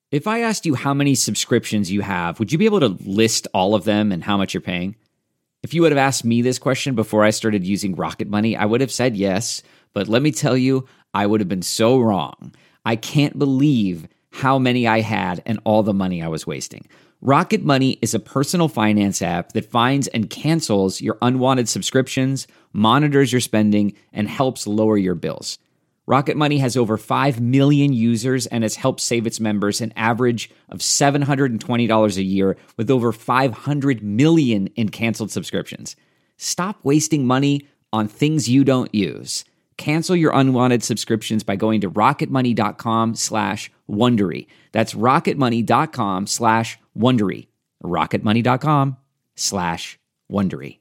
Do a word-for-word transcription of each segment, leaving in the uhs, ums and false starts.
If I asked you how many subscriptions you have, would you be able to list all of them and how much you're paying? If you would have asked me this question before I started using Rocket Money, I would have said yes, but let me tell you, I would have been so wrong. I can't believe how many I had and all the money I was wasting. Rocket Money is a personal finance app that finds and cancels your unwanted subscriptions, monitors your spending, and helps lower your bills. Rocket Money has over five million users and has helped save its members an average of seven hundred twenty dollars a year with over five hundred million in canceled subscriptions. Stop wasting money on things you don't use. Cancel your unwanted subscriptions by going to rocketmoney.com slash Wondery. That's rocketmoney.com slash Wondery. rocketmoney.com slash Wondery.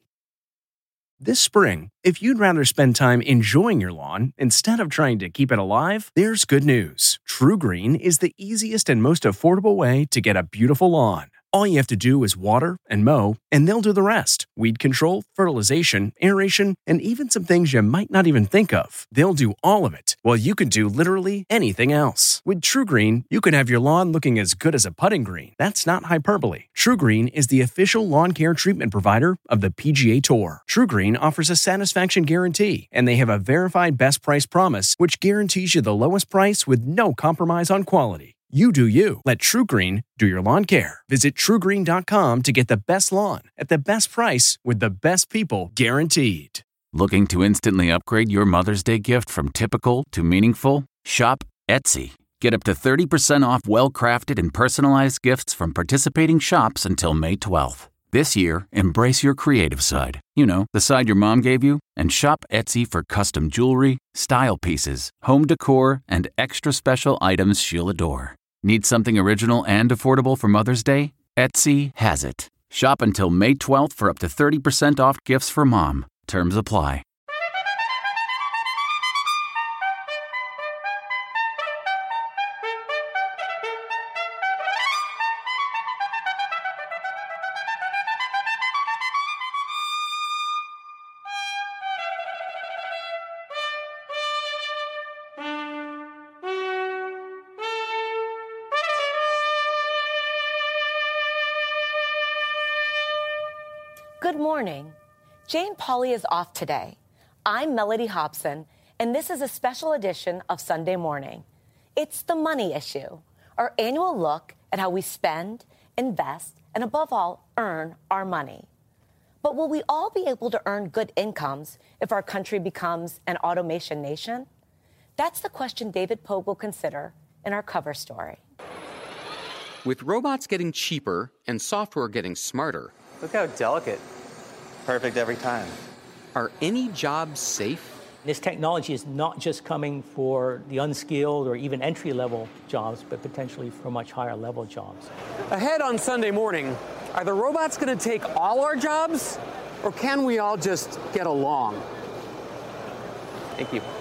This spring, if you'd rather spend time enjoying your lawn instead of trying to keep it alive, there's good news. TruGreen is the easiest and most affordable way to get a beautiful lawn. All you have to do is water and mow, and they'll do the rest. Weed control, fertilization, aeration, and even some things you might not even think of. They'll do all of it, while you can do literally anything else. With TruGreen, you can have your lawn looking as good as a putting green. That's not hyperbole. TruGreen is the official lawn care treatment provider of the P G A Tour. TruGreen offers a satisfaction guarantee, and they have a verified best price promise, which guarantees you the lowest price with no compromise on quality. You do you. Let TruGreen do your lawn care. Visit True Green dot com to get the best lawn at the best price with the best people guaranteed. Looking to instantly upgrade your Mother's Day gift from typical to meaningful? Shop Etsy. Get up to thirty percent off well-crafted and personalized gifts from participating shops until May twelfth. This year, embrace your creative side. You know, the side your mom gave you. And shop Etsy for custom jewelry, style pieces, home decor, and extra special items she'll adore. Need something original and affordable for Mother's Day? Etsy has it. Shop until May twelfth for up to thirty percent off gifts for mom. Terms apply. Good morning. Jane Pauley is off today. I'm Melody Hobson, and this is a special edition of Sunday Morning. It's the money issue, our annual look at how we spend, invest, and above all, earn our money. But will we all be able to earn good incomes if our country becomes an automation nation? That's the question David Pogue will consider in our cover story. With robots getting cheaper and software getting smarter, look how delicate. Perfect every time. Are any jobs safe? This technology is not just coming for the unskilled or even entry-level jobs, but potentially for much higher-level jobs. Ahead on Sunday Morning, are the robots going to take all our jobs, or can we all just get along? Thank you.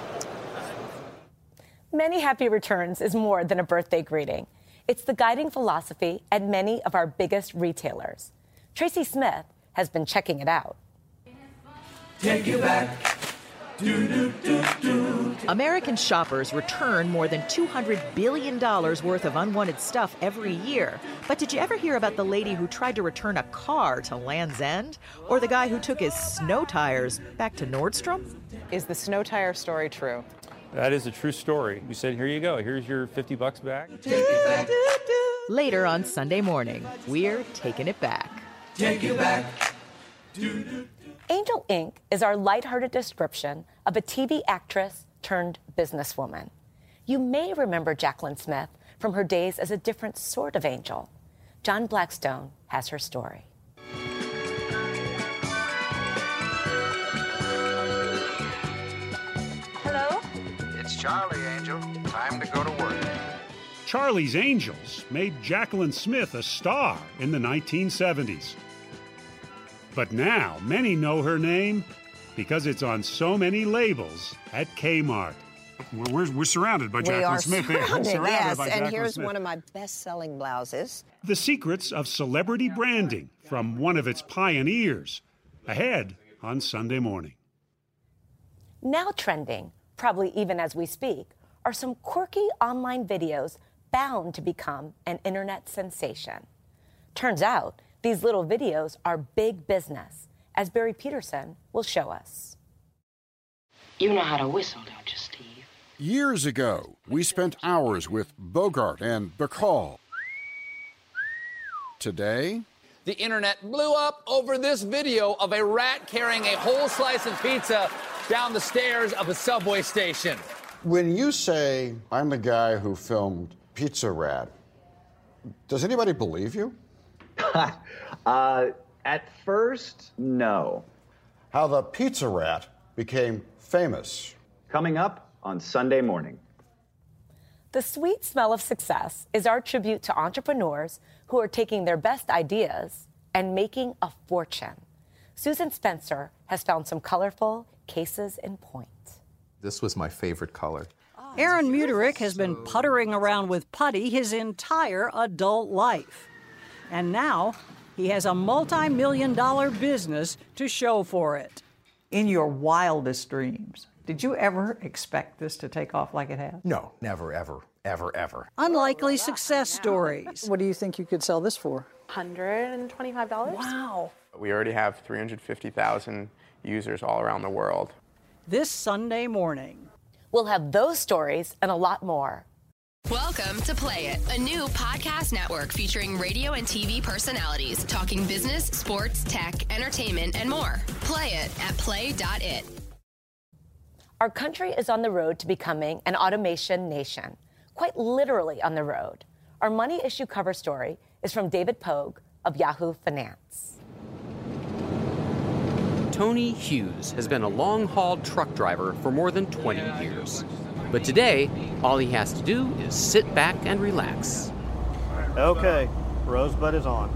Many happy returns is more than a birthday greeting. It's the guiding philosophy at many of our biggest retailers. Tracy Smith has been checking it out. Take it back. Do, do, do, do. American shoppers return more than two hundred billion dollars worth of unwanted stuff every year. But did you ever hear about the lady who tried to return a car to Land's End? Or the guy who took his snow tires back to Nordstrom? Is the snow tire story true? That is a true story. We said, here you go. Here's your fifty bucks back. Later on Sunday Morning, we're taking it back. Take it back. Angel Incorporated is our lighthearted description of a T V actress turned businesswoman. You may remember Jaclyn Smith from her days as a different sort of angel. John Blackstone has her story. Hello? It's Charlie, Angel. Time to go to work. Charlie's Angels made Jaclyn Smith a star in the nineteen seventies. But now many know her name because it's on so many labels at Kmart. We're, we're surrounded by Jaclyn Smith. We are surrounded, surrounded yes. by And Jaclyn here's Smith. one of my best-selling blouses. The secrets of celebrity branding from one of its pioneers. Ahead on Sunday Morning. Now trending, probably even as we speak, are some quirky online videos bound to become an internet sensation. Turns out, these little videos are big business, as Barry Peterson will show us. You know how to whistle, don't you, Steve? Years ago, we spent hours with Bogart and Bacall. Today, the internet blew up over this video of a rat carrying a whole slice of pizza down the stairs of a subway station. When you say, I'm the guy who filmed Pizza Rat, does anybody believe you? uh, at first, no. How the Pizza Rat became famous. Coming up on Sunday morning. The sweet smell of success is our tribute to entrepreneurs who are taking their best ideas and making a fortune. Susan Spencer has found some colorful cases in point. This was my favorite color. Aaron Muterick has been puttering around with putty his entire adult life. And now he has a multi-million dollar business to show for it. In your wildest dreams, did you ever expect this to take off like it has? No, never, ever, ever, ever. Unlikely success stories. What do you think you could sell this for? one hundred twenty-five dollars. Wow. We already have three hundred fifty thousand users all around the world. This Sunday morning. We'll have those stories and a lot more. Welcome to Play It, a new podcast network featuring radio and T V personalities talking business, sports, tech, entertainment, and more. Play it at play dot it. Our country is on the road to becoming an automation nation, quite literally on the road. Our Money Issue cover story is from David Pogue of Yahoo Finance. Tony Hughes has been a long-haul truck driver for more than twenty years. But today, all he has to do is sit back and relax. Okay, Rosebud is on.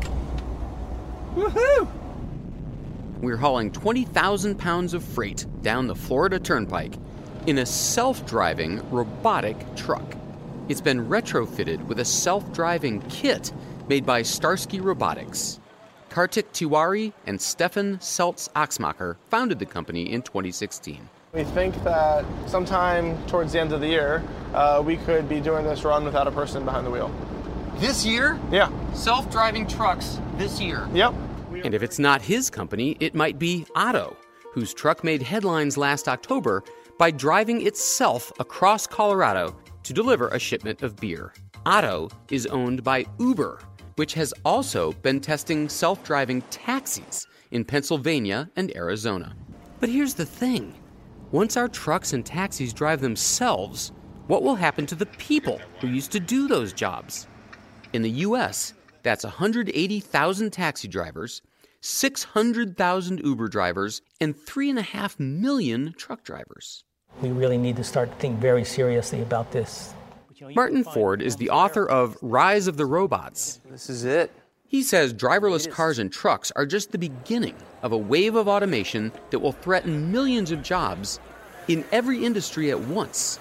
Woohoo! We're hauling twenty thousand pounds of freight down the Florida Turnpike in a self-driving robotic truck. It's been retrofitted with a self-driving kit made by Starsky Robotics. Kartik Tiwari and Stefan Seltz-Axmacher founded the company in twenty sixteen. We think that sometime towards the end of the year, uh, we could be doing this run without a person behind the wheel. This year? Yeah. Self-driving trucks this year. Yep. And if it's not his company, it might be Otto, whose truck made headlines last October by driving itself across Colorado to deliver a shipment of beer. Otto is owned by Uber, which has also been testing self-driving taxis in Pennsylvania and Arizona. But here's the thing. Once our trucks and taxis drive themselves, what will happen to the people who used to do those jobs? In the U S, that's one hundred eighty thousand taxi drivers, six hundred thousand Uber drivers, and three and a half million truck drivers. We really need to start to think very seriously about this. Martin Ford is the author of Rise of the Robots. This is it. He says driverless cars and trucks are just the beginning of a wave of automation that will threaten millions of jobs in every industry at once.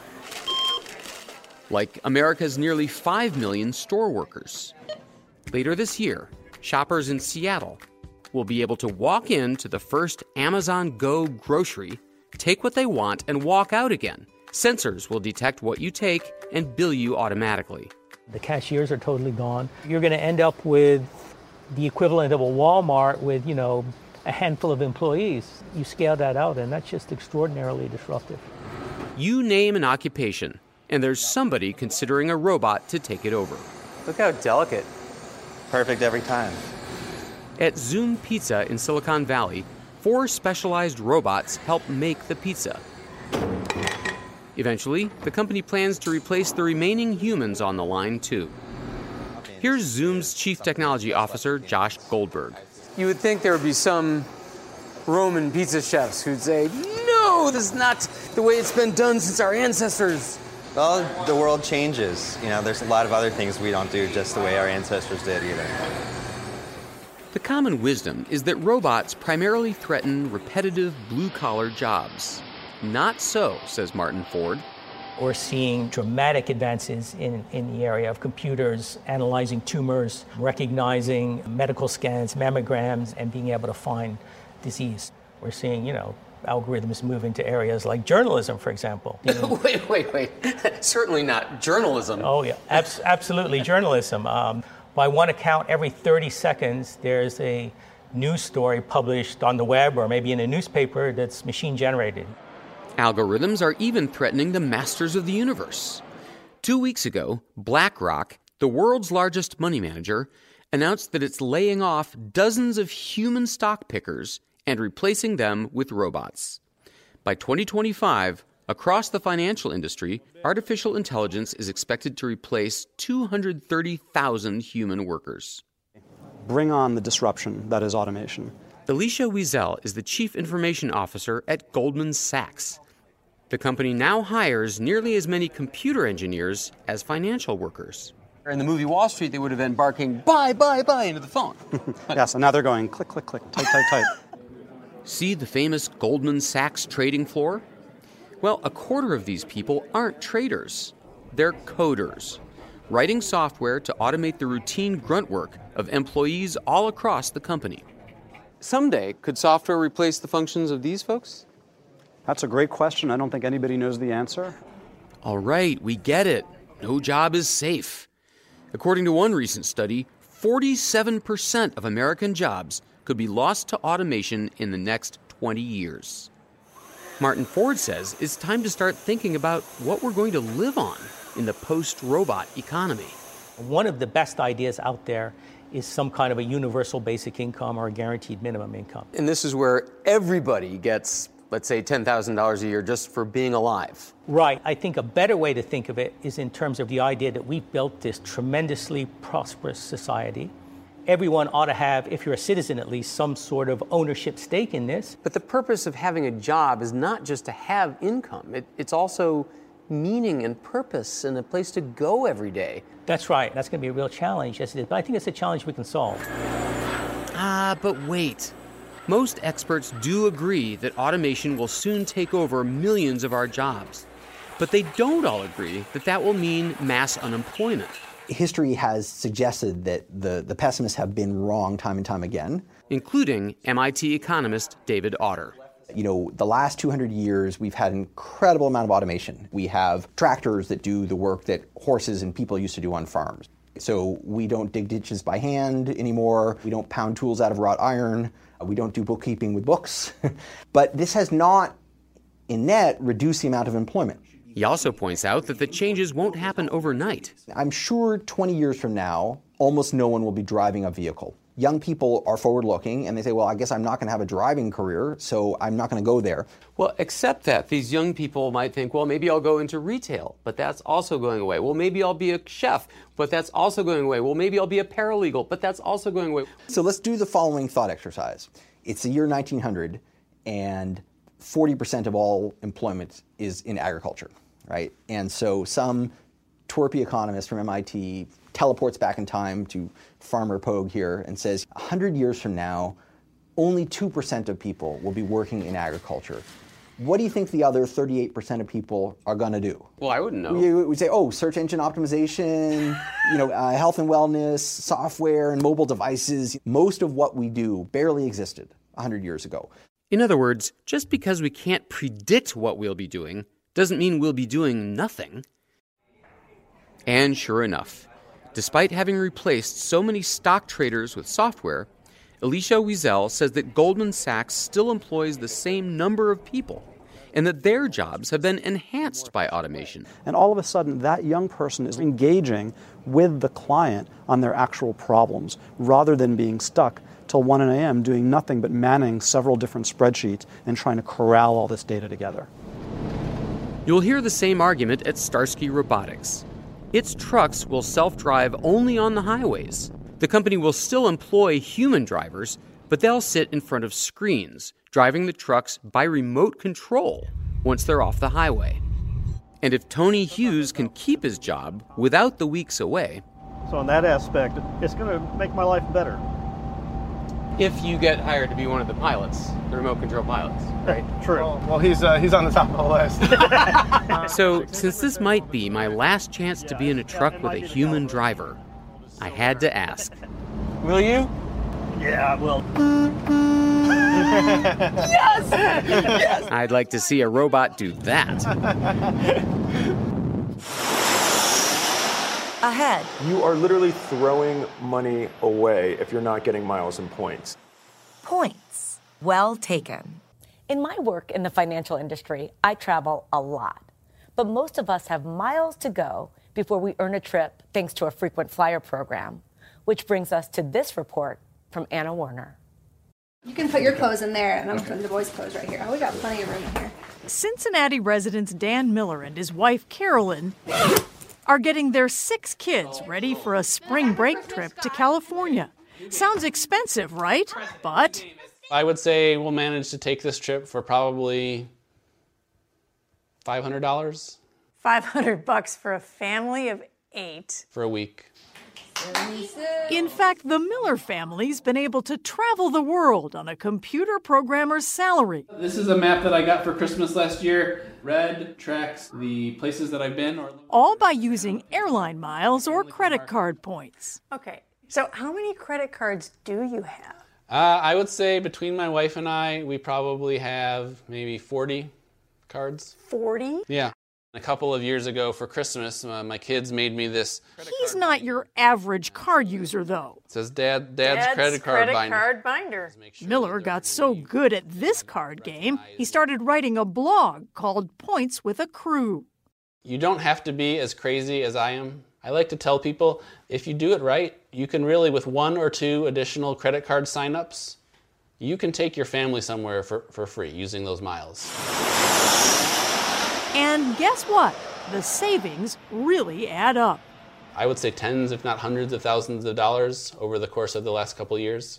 Like America's nearly five million store workers. Later this year, shoppers in Seattle will be able to walk into the first Amazon Go grocery, take what they want, and walk out again. Sensors will detect what you take and bill you automatically. The cashiers are totally gone. You're going to end up with the equivalent of a Walmart with, you know, a handful of employees. You scale that out, and that's just extraordinarily disruptive. You name an occupation, and there's somebody considering a robot to take it over. Look how delicate. Perfect every time. At Zoom Pizza in Silicon Valley, four specialized robots help make the pizza. Eventually, the company plans to replace the remaining humans on the line, too. Here's Zoom's Chief Technology Officer, Josh Goldberg. You would think there would be some Roman pizza chefs who'd say, no, this is not the way it's been done since our ancestors. Well, the world changes. You know, there's a lot of other things we don't do just the way our ancestors did either. The common wisdom is that robots primarily threaten repetitive blue-collar jobs. Not so, says Martin Ford. We're seeing dramatic advances in, in the area of computers, analyzing tumors, recognizing medical scans, mammograms, and being able to find disease. We're seeing, you know, algorithms move into areas like journalism, for example. You know, wait, wait, wait. Certainly not journalism. Oh, yeah, abs- absolutely journalism. Um, by one account, every thirty seconds, there's a news story published on the web or maybe in a newspaper that's machine generated. Algorithms are even threatening the masters of the universe. Two weeks ago, BlackRock, the world's largest money manager, announced that it's laying off dozens of human stock pickers and replacing them with robots. By twenty twenty-five, across the financial industry, artificial intelligence is expected to replace two hundred thirty thousand human workers. Bring on the disruption that is automation. Alicia Wiesel is the Chief Information Officer at Goldman Sachs. The company now hires nearly as many computer engineers as financial workers. In the movie Wall Street, they would have been barking, buy, buy, buy, into the phone. Yes, and now they're going click, click, click, tight, tight, tight. See the famous Goldman Sachs trading floor? Well, a quarter of these people aren't traders. They're coders, writing software to automate the routine grunt work of employees all across the company. Someday, could software replace the functions of these folks? That's a great question. I don't think anybody knows the answer. All right, we get it. No job is safe. According to one recent study, forty-seven percent of American jobs could be lost to automation in the next twenty years. Martin Ford says it's time to start thinking about what we're going to live on in the post-robot economy. One of the best ideas out there is some kind of a universal basic income or a guaranteed minimum income. And this is where everybody gets, let's say, ten thousand dollars a year just for being alive. Right. I think a better way to think of it is in terms of the idea that we've built this tremendously prosperous society. Everyone ought to have, if you're a citizen at least, some sort of ownership stake in this. But the purpose of having a job is not just to have income. It, it's also meaning and purpose and a place to go every day. That's right. That's going to be a real challenge, yes it is. But I think it's a challenge we can solve. Ah, but wait. Most experts do agree that automation will soon take over millions of our jobs. But they don't all agree that that will mean mass unemployment. History has suggested that the, the pessimists have been wrong time and time again. Including M I T economist David Autor. You know, the last two hundred years, we've had an incredible amount of automation. We have tractors that do the work that horses and people used to do on farms. So we don't dig ditches by hand anymore. We don't pound tools out of wrought iron. We don't do bookkeeping with books. But this has not, in net, reduced the amount of employment. He also points out that the changes won't happen overnight. I'm sure twenty years from now, almost no one will be driving a vehicle. Young people are forward-looking, and they say, well, I guess I'm not going to have a driving career, so I'm not going to go there. Well, except that these young people might think, well, maybe I'll go into retail, but that's also going away. Well, maybe I'll be a chef, but that's also going away. Well, maybe I'll be a paralegal, but that's also going away. So let's do the following thought exercise. It's the year nineteen hundred, and forty percent of all employment is in agriculture, right? And so some twerpy economist from M I T teleports back in time to Farmer Pogue here and says, one hundred years from now, only two percent of people will be working in agriculture. What do you think the other thirty-eight percent of people are going to do? Well, I wouldn't know. We, we say, oh, search engine optimization, you know, uh, health and wellness, software and mobile devices. Most of what we do barely existed one hundred years ago. In other words, just because we can't predict what we'll be doing doesn't mean we'll be doing nothing. And sure enough, despite having replaced so many stock traders with software, Alicia Wiesel says that Goldman Sachs still employs the same number of people and that their jobs have been enhanced by automation. And all of a sudden, that young person is engaging with the client on their actual problems rather than being stuck till one a.m. doing nothing but manning several different spreadsheets and trying to corral all this data together. You'll hear the same argument at Starsky Robotics. Its trucks will self-drive only on the highways. The company will still employ human drivers, but they'll sit in front of screens, driving the trucks by remote control once they're off the highway. And if Tony Hughes can keep his job without the weeks away... So in that aspect, it's going to make my life better. If you get hired to be one of the pilots, the remote control pilots, right? True. Well, well he's uh, he's on the top of the list. So, since this might be my last chance to be in a truck with a human driver, I had to ask. Will you? Yeah, I will. Yes! Yes! I'd like to see a robot do that. Ahead. You are literally throwing money away if you're not getting miles and points. Points. Well taken. In my work in the financial industry, I travel a lot. But most of us have miles to go before we earn a trip thanks to a frequent flyer program. Which brings us to this report from Anna Warner. You can put your clothes in there, and I'm putting the boys' clothes right here. Oh, we got plenty of room in here. Cincinnati residents Dan Miller and his wife Carolyn are getting their six kids ready for a spring break trip to California. Sounds expensive, right? But I would say we'll manage to take this trip for probably five hundred dollars. five hundred bucks for a family of eight. For a week. In fact, the Miller family's been able to travel the world on a computer programmer's salary. This is a map that I got for Christmas last year. Red tracks the places that I've been. Or All by using airline miles or credit card points. Okay, so how many credit cards do you have? Uh, I would say between my wife and I, we probably have maybe forty cards. forty? Yeah. A couple of years ago for Christmas, uh, my kids made me this. He's not your average card user, though. It says Dad, Dad's, Dad's credit card credit binder. card binder. Miller got so good at this card game, he started writing a blog called Points with a Crew. You don't have to be as crazy as I am. I like to tell people, if you do it right, you can really, with one or two additional credit card signups, you can take your family somewhere for, for free using those miles. And guess what? The savings really add up. I would say tens, if not hundreds of thousands of dollars over the course of the last couple of years.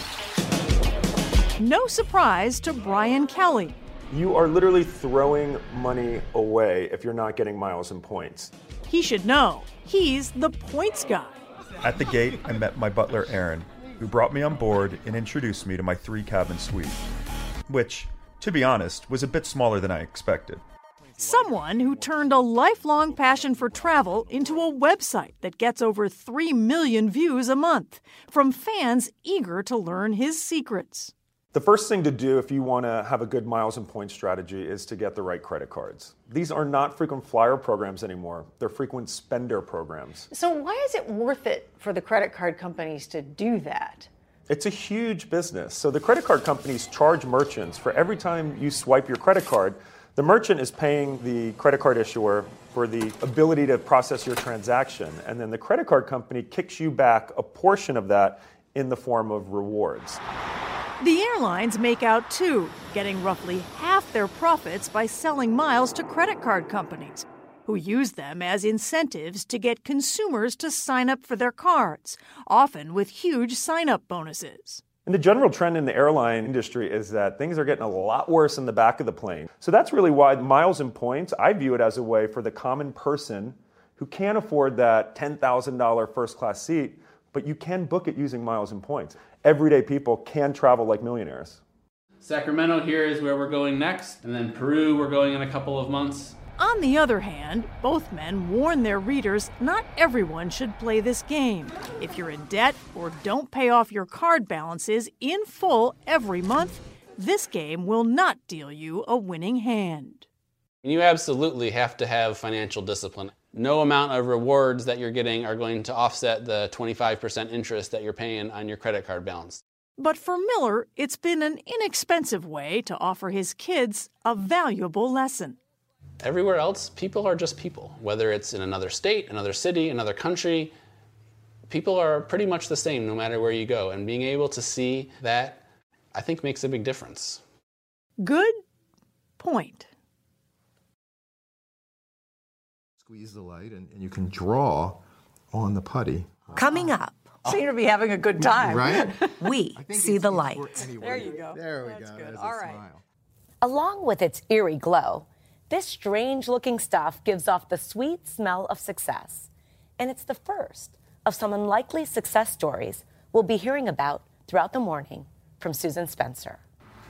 No surprise to Brian Kelly. You are literally throwing money away if you're not getting miles and points. He should know. He's the points guy. At the gate, I met my butler, Aaron, who brought me on board and introduced me to my three-cabin suite, which, to be honest, was a bit smaller than I expected. Someone who turned a lifelong passion for travel into a website that gets over three million views a month from fans eager to learn his secrets. The first thing to do if you want to have a good miles and points strategy is to get the right credit cards. These are not frequent flyer programs anymore. They're frequent spender programs. So why is it worth it for the credit card companies to do that? It's a huge business. So the credit card companies charge merchants for every time you swipe your credit card. The merchant is paying the credit card issuer for the ability to process your transaction, and then the credit card company kicks you back a portion of that in the form of rewards. The airlines make out too, getting roughly half their profits by selling miles to credit card companies, who use them as incentives to get consumers to sign up for their cards, often with huge sign-up bonuses. And the general trend in the airline industry is that things are getting a lot worse in the back of the plane. So that's really why miles and points, I view it as a way for the common person who can't afford that ten thousand dollars first class seat, but you can book it using miles and points. Everyday people can travel like millionaires. Sacramento here is where we're going next, and then Peru we're going in a couple of months. On the other hand, both men warn their readers not everyone should play this game. If you're in debt or don't pay off your card balances in full every month, this game will not deal you a winning hand. You absolutely have to have financial discipline. No amount of rewards that you're getting are going to offset the twenty-five percent interest that you're paying on your credit card balance. But for Miller, it's been an inexpensive way to offer his kids a valuable lesson. Everywhere else, people are just people. Whether it's in another state, another city, another country, people are pretty much the same no matter where you go. And being able to see that, I think, makes a big difference. Good point. Squeeze the light and, and you can draw on the putty. Coming up. Seem to be having a good time. Right? We see the light. There you go. There we That's go. good. There's All a right. smile. Along with its eerie glow, this strange-looking stuff gives off the sweet smell of success. And it's the first of some unlikely success stories we'll be hearing about throughout the morning from Susan Spencer.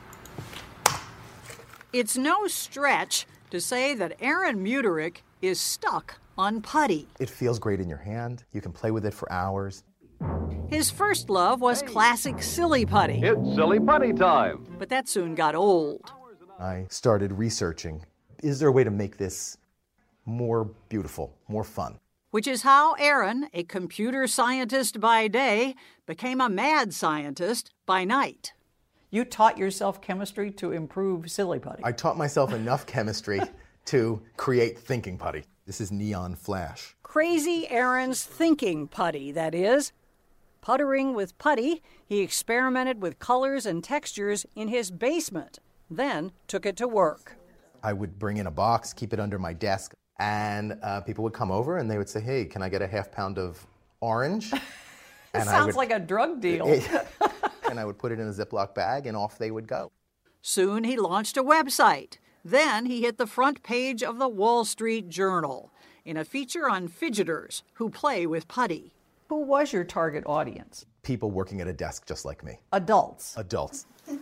It's no stretch to say that Aaron Muterick is stuck on putty. It feels great in your hand. You can play with it for hours. His first love was classic silly putty. It's silly putty time. But that soon got old. I started researching, is there a way to make this more beautiful, more fun? Which is how Aaron, a computer scientist by day, became a mad scientist by night. You taught yourself chemistry to improve silly putty. I taught myself enough chemistry to create thinking putty. This is neon flash. Crazy Aaron's thinking putty, that is. Puttering with putty, he experimented with colors and textures in his basement, then took it to work. I would bring in a box, keep it under my desk, and uh, people would come over and they would say, hey, can I get a half pound of orange? It and sounds I would, like a drug deal. It, and I would put it in a Ziploc bag and off they would go. Soon he launched a website. Then he hit the front page of the Wall Street Journal in a feature on fidgeters who play with putty. Who was your target audience? People working at a desk just like me. Adults. Adults.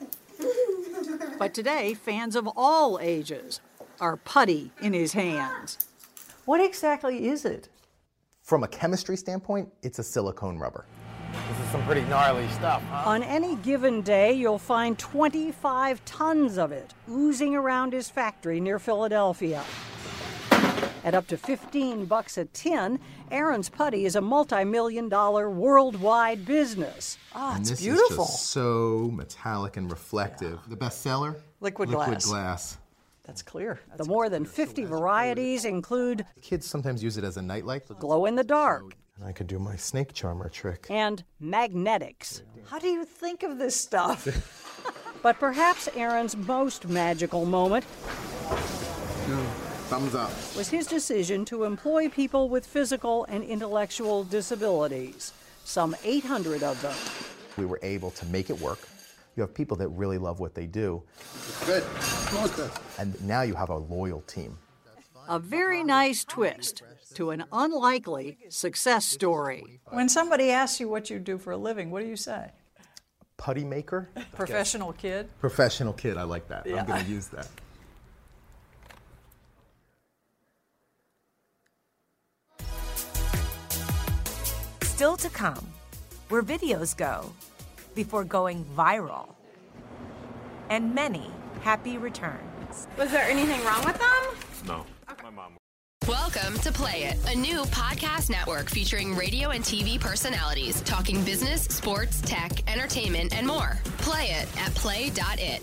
But today, fans of all ages are putty in his hands. What exactly is it? From a chemistry standpoint, it's a silicone rubber. This is some pretty gnarly stuff, huh? On any given day, you'll find twenty-five tons of it oozing around his factory near Philadelphia. At up to fifteen bucks a tin, Aaron's putty is a multi-million dollar worldwide business. Oh, and it's this beautiful. Is just so metallic and reflective. The best seller? Liquid, Liquid glass. glass. That's clear. The more than fifty varieties include Kids sometimes use it as a nightlight. glow in the dark And I could do my snake charmer trick. and magnetics. How do you think of this stuff? But perhaps Aaron's most magical moment No, thumbs up. was his decision to employ people with physical and intellectual disabilities, some eight hundred of them. We were able to make it work. You have people that really love what they do. Good. Almost good. And now you have a loyal team. A very nice twist to an unlikely success story. When somebody asks you what you do for a living, what do you say? Putty maker? Professional kid? Professional kid, I like that. Yeah. I'm going to use that. Still to come, where videos go before going viral. And many happy returns. Was there anything wrong with them? No. My mom. Welcome to Play It, a new podcast network featuring radio and T V personalities talking business, sports, tech, entertainment, and more. Play it at play dot it.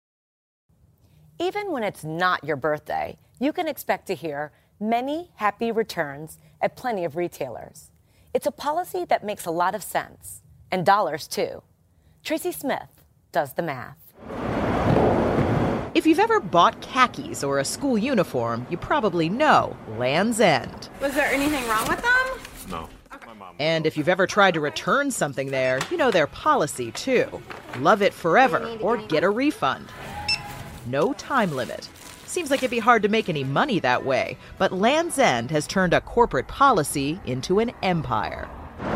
Even when it's not your birthday, you can expect to hear many happy returns at plenty of retailers. It's a policy that makes a lot of sense, and dollars too. Tracy Smith does the math. If you've ever bought khakis or a school uniform, you probably know Land's End. Was there anything wrong with them? No. And if you've ever tried to return something there, you know their policy too. Love it forever or get a refund. No time limit. Seems like it'd be hard to make any money that way, but Land's End has turned a corporate policy into an empire.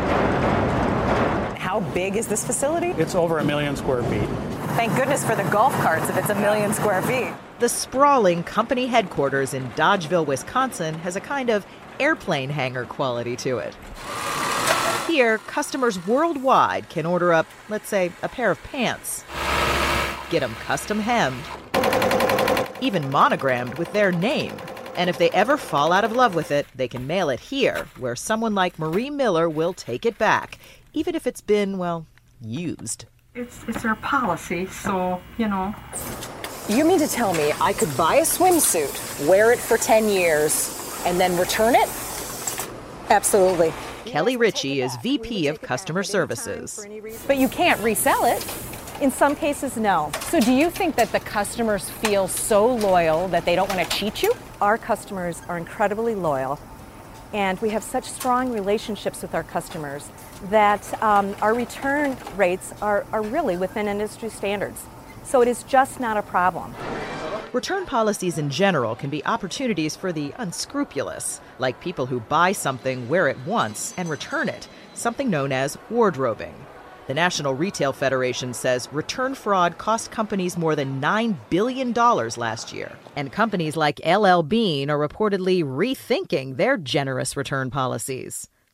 How big is this facility? It's over a million square feet. Thank goodness for the golf carts if it's a million square feet. The sprawling company headquarters in Dodgeville, Wisconsin has a kind of airplane hangar quality to it. Here, customers worldwide can order up, let's say, a pair of pants. Get them custom hemmed, even monogrammed with their name. And if they ever fall out of love with it, they can mail it here, where someone like Marie Miller will take it back, even if it's been, well, used. It's, it's our policy, so, you know. You mean to tell me I could buy a swimsuit, wear it for ten years, and then return it? Absolutely. Kelly Ritchie is V P of Customer Services. But you can't resell it. In some cases, no. So do you think that the customers feel so loyal that they don't want to cheat you? Our customers are incredibly loyal, and we have such strong relationships with our customers that um, our return rates are, are really within industry standards. So it is just not a problem. Return policies in general can be opportunities for the unscrupulous, like people who buy something, wear it once, and return it, something known as wardrobing. The National Retail Federation says return fraud cost companies more than nine billion dollars last year. And companies like L L Bean are reportedly rethinking their generous return policies.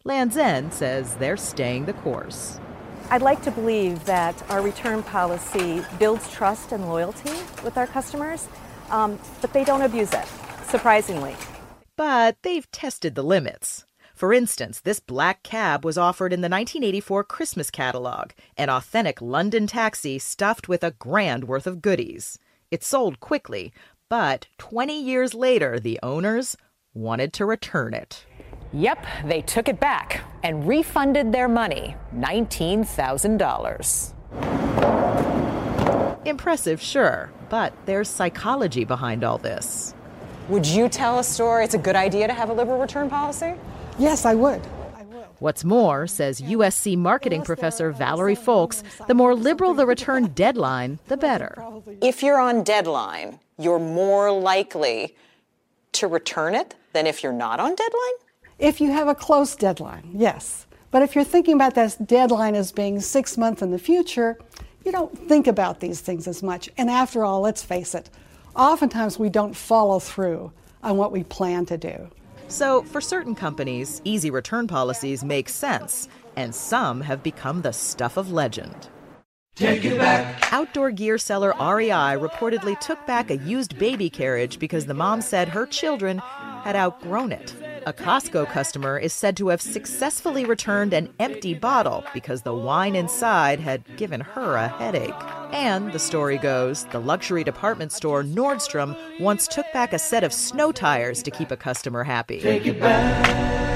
Lands' End says they're staying the course. I'd like to believe that our return policy builds trust and loyalty with our customers, um, but they don't abuse it, surprisingly. But they've tested the limits. For instance, this black cab was offered in the nineteen eighty-four Christmas catalog, an authentic London taxi stuffed with a grand worth of goodies. It sold quickly, but twenty years later, the owners wanted to return it. Yep, they took it back and refunded their money, nineteen thousand dollars. Impressive, sure, but there's psychology behind all this. Would you tell a store it's a good idea to have a liberal return policy? Yes, I would. What's more, says U S C marketing professor Valerie Folks, the more liberal the return deadline, the better. If you're on deadline, you're more likely to return it than if you're not on deadline? If you have a close deadline, yes. But if you're thinking about that deadline as being six months in the future, you don't think about these things as much. And after all, let's face it, oftentimes we don't follow through on what we plan to do. So for certain companies, easy return policies make sense, and some have become the stuff of legend. Take it back. Outdoor gear seller R E I reportedly took back a used baby carriage because the mom said her children had outgrown it. A Costco customer is said to have successfully returned an empty bottle because the wine inside had given her a headache. And, the story goes, the luxury department store Nordstrom once took back a set of snow tires to keep a customer happy. Take it back.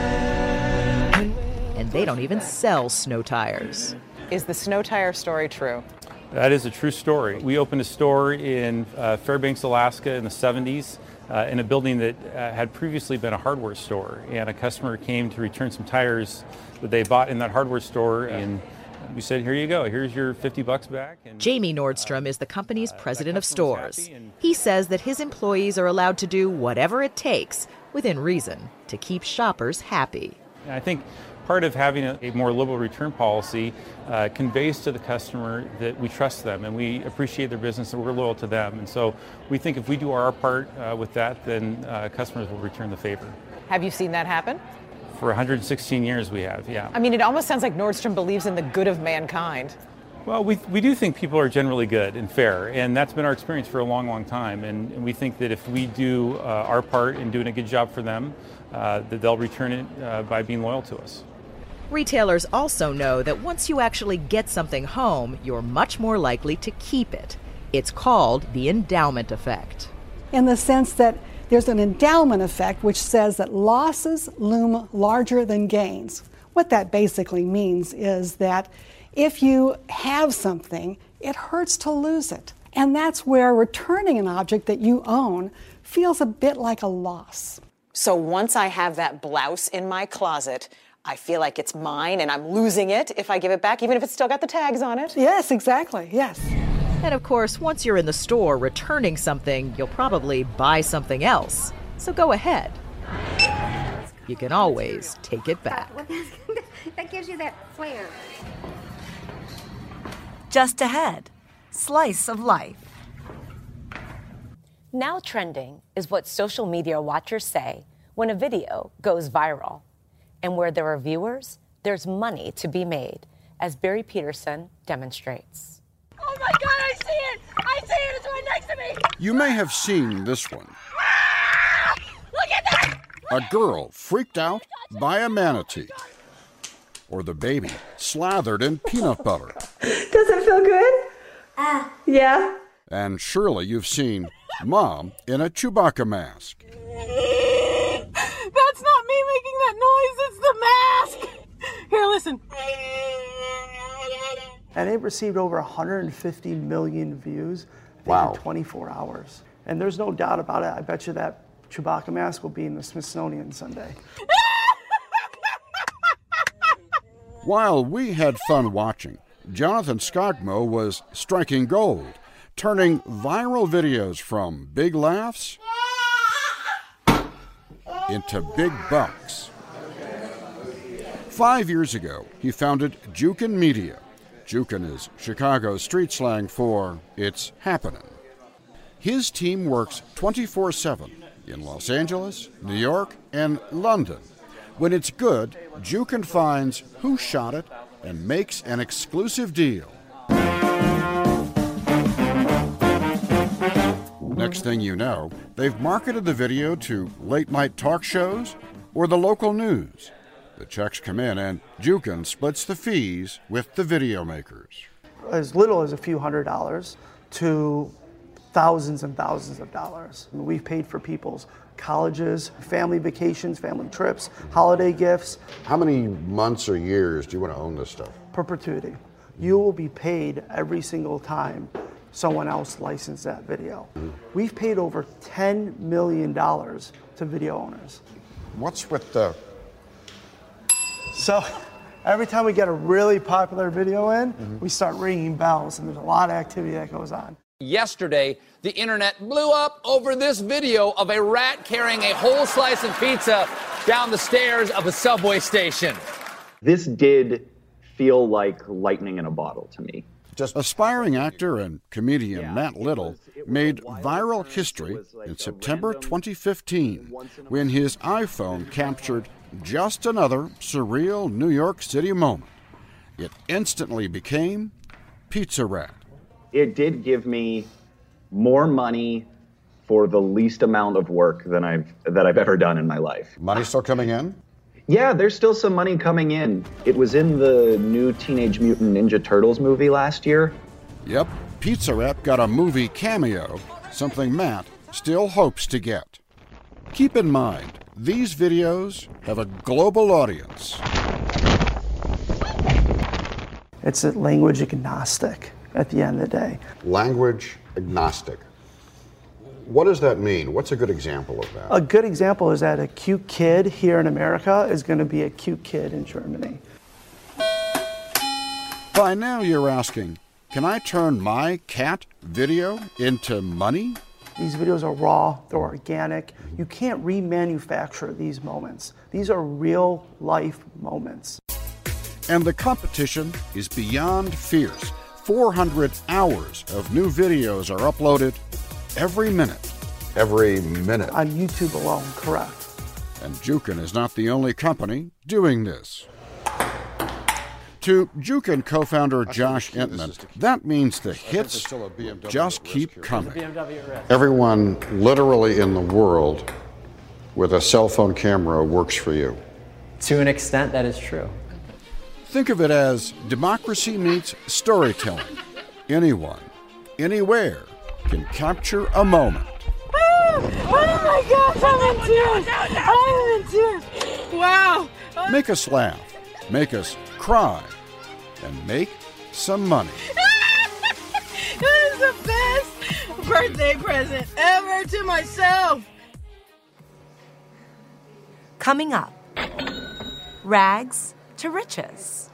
And they don't even sell snow tires. Is the snow tire story true? That is a true story. We opened a store in uh, Fairbanks, Alaska in the seventies. Uh, in a building that uh, had previously been a hardware store, and a customer came to return some tires that they bought in that hardware store, and we said, here you go, here's your fifty bucks back. And, Jamie Nordstrom is the company's uh, president of stores. He says that his employees are allowed to do whatever it takes, within reason, to keep shoppers happy. And I think part of having a, a more liberal return policy uh, conveys to the customer that we trust them and we appreciate their business and we're loyal to them. And so we think if we do our part uh, with that, then uh, customers will return the favor. Have you seen that happen? For one hundred sixteen years we have, yeah. I mean, it almost sounds like Nordstrom believes in the good of mankind. Well, we we do think people are generally good and fair, and that's been our experience for a long, long time. And, and we think that if we do uh, our part in doing a good job for them, uh, that they'll return it uh, by being loyal to us. Retailers also know that once you actually get something home, you're much more likely to keep it. It's called the endowment effect. In the sense that there's an endowment effect which says that losses loom larger than gains. What that basically means is that if you have something, it hurts to lose it. And that's where returning an object that you own feels a bit like a loss. So once I have that blouse in my closet, I feel like it's mine and I'm losing it if I give it back, even if it's still got the tags on it. Yes, exactly, yes. And of course, once you're in the store returning something, you'll probably buy something else. So go ahead. You can always take it back. That gives you that flair. Just ahead, slice of life. Now trending is what social media watchers say when a video goes viral. And where there are viewers, there's money to be made, as Barry Peterson demonstrates. Oh my God, I see it! I see it! It's right next to me! You may have seen this one. Ah! Look at that! A girl freaked out by a manatee. Or the baby slathered in peanut butter. Does it feel good? Ah. Yeah? And surely you've seen Mom in a Chewbacca mask. That's not me making that noise, it's the mask! Here, listen. And it received over one hundred fifty million views, I think, wow. in twenty-four hours. And there's no doubt about it, I bet you that Chewbacca mask will be in the Smithsonian someday. While we had fun watching, Jonathan Skogmo was striking gold, turning viral videos from big laughs into big bucks. Five years ago, he founded Jukin Media. Jukin is Chicago's street slang for it's happening. His team works twenty-four seven in Los Angeles, New York, and London, When it's good, Jukin finds who shot it and makes an exclusive deal. Next thing you know, they've marketed the video to late-night talk shows or the local news. The checks come in and Jukin splits the fees with the video makers. As little as a few hundred dollars to thousands and thousands of dollars. I mean, we've paid for people's colleges, family vacations, family trips, holiday gifts. How many months or years do you want to own this stuff? Perpetuity. You will be paid every single time someone else licensed that video. Mm-hmm. We've paid over ten million dollars to video owners. What's with the... So every time we get a really popular video in, mm-hmm. we start ringing bells, and there's a lot of activity that goes on. Yesterday, the internet blew up over this video of a rat carrying a whole slice of pizza down the stairs of a subway station. This did feel like lightning in a bottle to me. Just aspiring actor and comedian yeah, Matt Little was, made viral history like in September twenty fifteen when his iPhone captured just another surreal New York City moment. It instantly became Pizza Rat. It did give me more money for the least amount of work than I've that I've ever done in my life. Money still coming in? Yeah, there's still some money coming in. It was in the new Teenage Mutant Ninja Turtles movie last year. Yep, Pizza Rat got a movie cameo, something Matt still hopes to get. Keep in mind, these videos have a global audience. It's a language agnostic at the end of the day. Language agnostic. What does that mean? What's a good example of that? A good example is that a cute kid here in America is going to be a cute kid in Germany. By now you're asking, can I turn my cat video into money? These videos are raw, they're organic. You can't remanufacture these moments. These are real life moments. And the competition is beyond fierce. four hundred hours of new videos are uploaded every minute. Every minute? On YouTube alone, correct. And Jukin is not the only company doing this. To Jukin co-founder Josh Entman, that means the hits just keep coming. Everyone literally in the world with a cell phone camera works for you. To an extent, that is true. Think of it as democracy meets storytelling. Anyone, anywhere, can capture a moment. Oh, oh my gosh, I'm in tears! I'm in tears! Wow! Make us laugh, make us cry, and make some money. That is the best birthday present ever to myself! Coming up, rags to riches.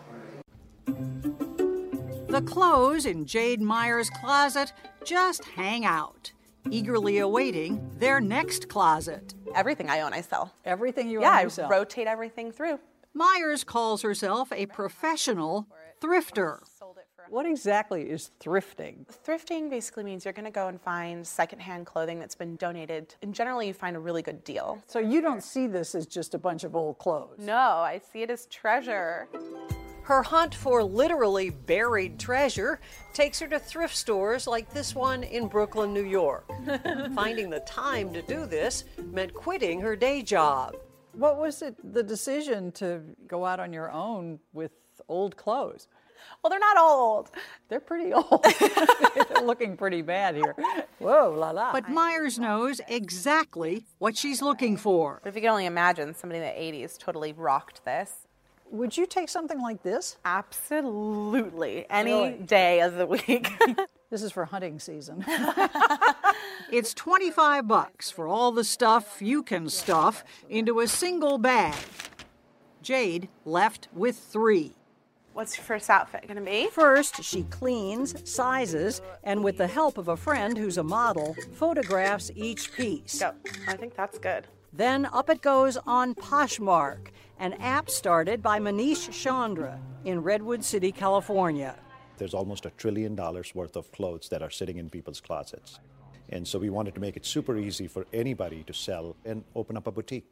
The clothes in Jade Meyer's closet just hang out, eagerly awaiting their next closet. Everything I own, I sell. Everything you yeah, own, you sell. Yeah, I rotate everything through. Myers calls herself a professional thrifter. What exactly is thrifting? Thrifting basically means you're going to go and find secondhand clothing that's been donated, and generally you find a really good deal. So you don't see this as just a bunch of old clothes? No, I see it as treasure. Her hunt for literally buried treasure takes her to thrift stores like this one in Brooklyn, New York. Finding the time to do this meant quitting her day job. What was it, the decision to go out on your own with old clothes? Well, they're not old. They're pretty old. They're looking pretty bad here. Whoa, la la. But Myers knows exactly what she's looking for. But if you can only imagine, somebody in the eighties totally rocked this. Would you take something like this? Absolutely. Any really? Day of the week. This is for hunting season. It's twenty-five bucks for all the stuff you can stuff into a single bag. Jade left with three. What's your first outfit going to be? First, she cleans, sizes, and with the help of a friend who's a model, photographs each piece. Go. I think that's good. Then up it goes on Poshmark, an app started by Manish Chandra in Redwood City, California. There's almost a trillion dollars worth of clothes that are sitting in people's closets. And so we wanted to make it super easy for anybody to sell and open up a boutique.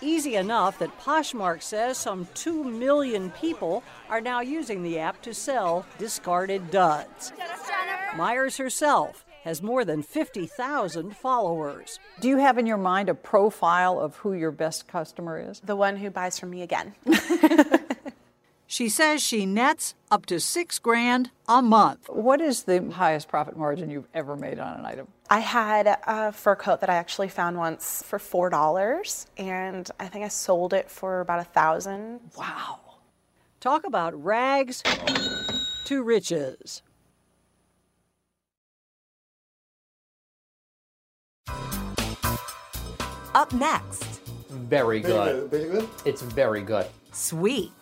Easy enough that Poshmark says some two million people are now using the app to sell discarded duds. Myers herself has more than fifty thousand followers. Do you have in your mind a profile of who your best customer is? The one who buys from me again. She says she nets up to six grand a month. What is the highest profit margin you've ever made on an item? I had a fur coat that I actually found once for four dollars, and I think I sold it for about a thousand. Wow. Talk about rags to riches. Up next. Very good. Very good. It's very good. Sweet.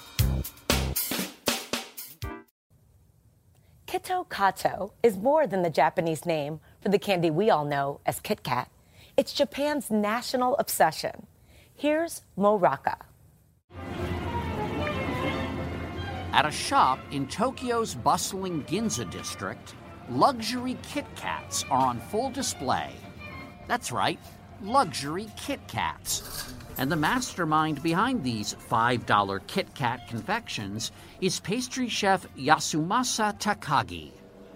Kito Kato is more than the Japanese name for the candy we all know as Kit Kat. It's Japan's national obsession. Here's Mo Raka. At a shop in Tokyo's bustling Ginza district, luxury Kit Kats are on full display. That's right, luxury Kit Kats. And the mastermind behind these five dollar Kit Kat confections is pastry chef Yasumasa Takagi.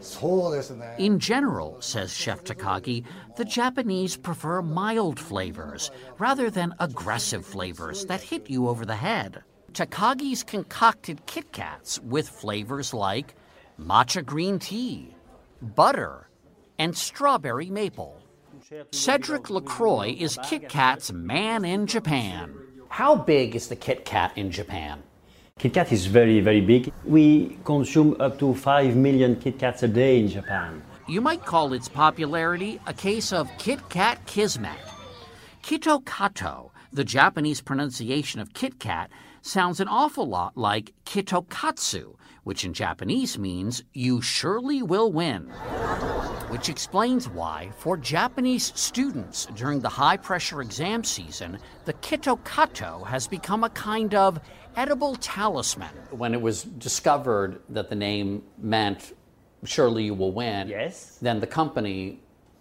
In general, says Chef Takagi, the Japanese prefer mild flavors rather than aggressive flavors that hit you over the head. Takagi's concocted Kit Kats with flavors like matcha green tea, butter, and strawberry maple. Cedric LaCroix is Kit Kat's man in Japan. How big is the Kit Kat in Japan? Kit Kat is very, very big. We consume up to five million Kit Kats a day in Japan. You might call its popularity a case of Kit Kat Kismet. Kito Kato, the Japanese pronunciation of Kit Kat, sounds an awful lot like Kitokatsu, which in Japanese means you surely will win. Which explains why, for Japanese students during the high-pressure exam season, the Kito Kato has become a kind of edible talisman. When it was discovered that the name meant surely you will win, yes, then the company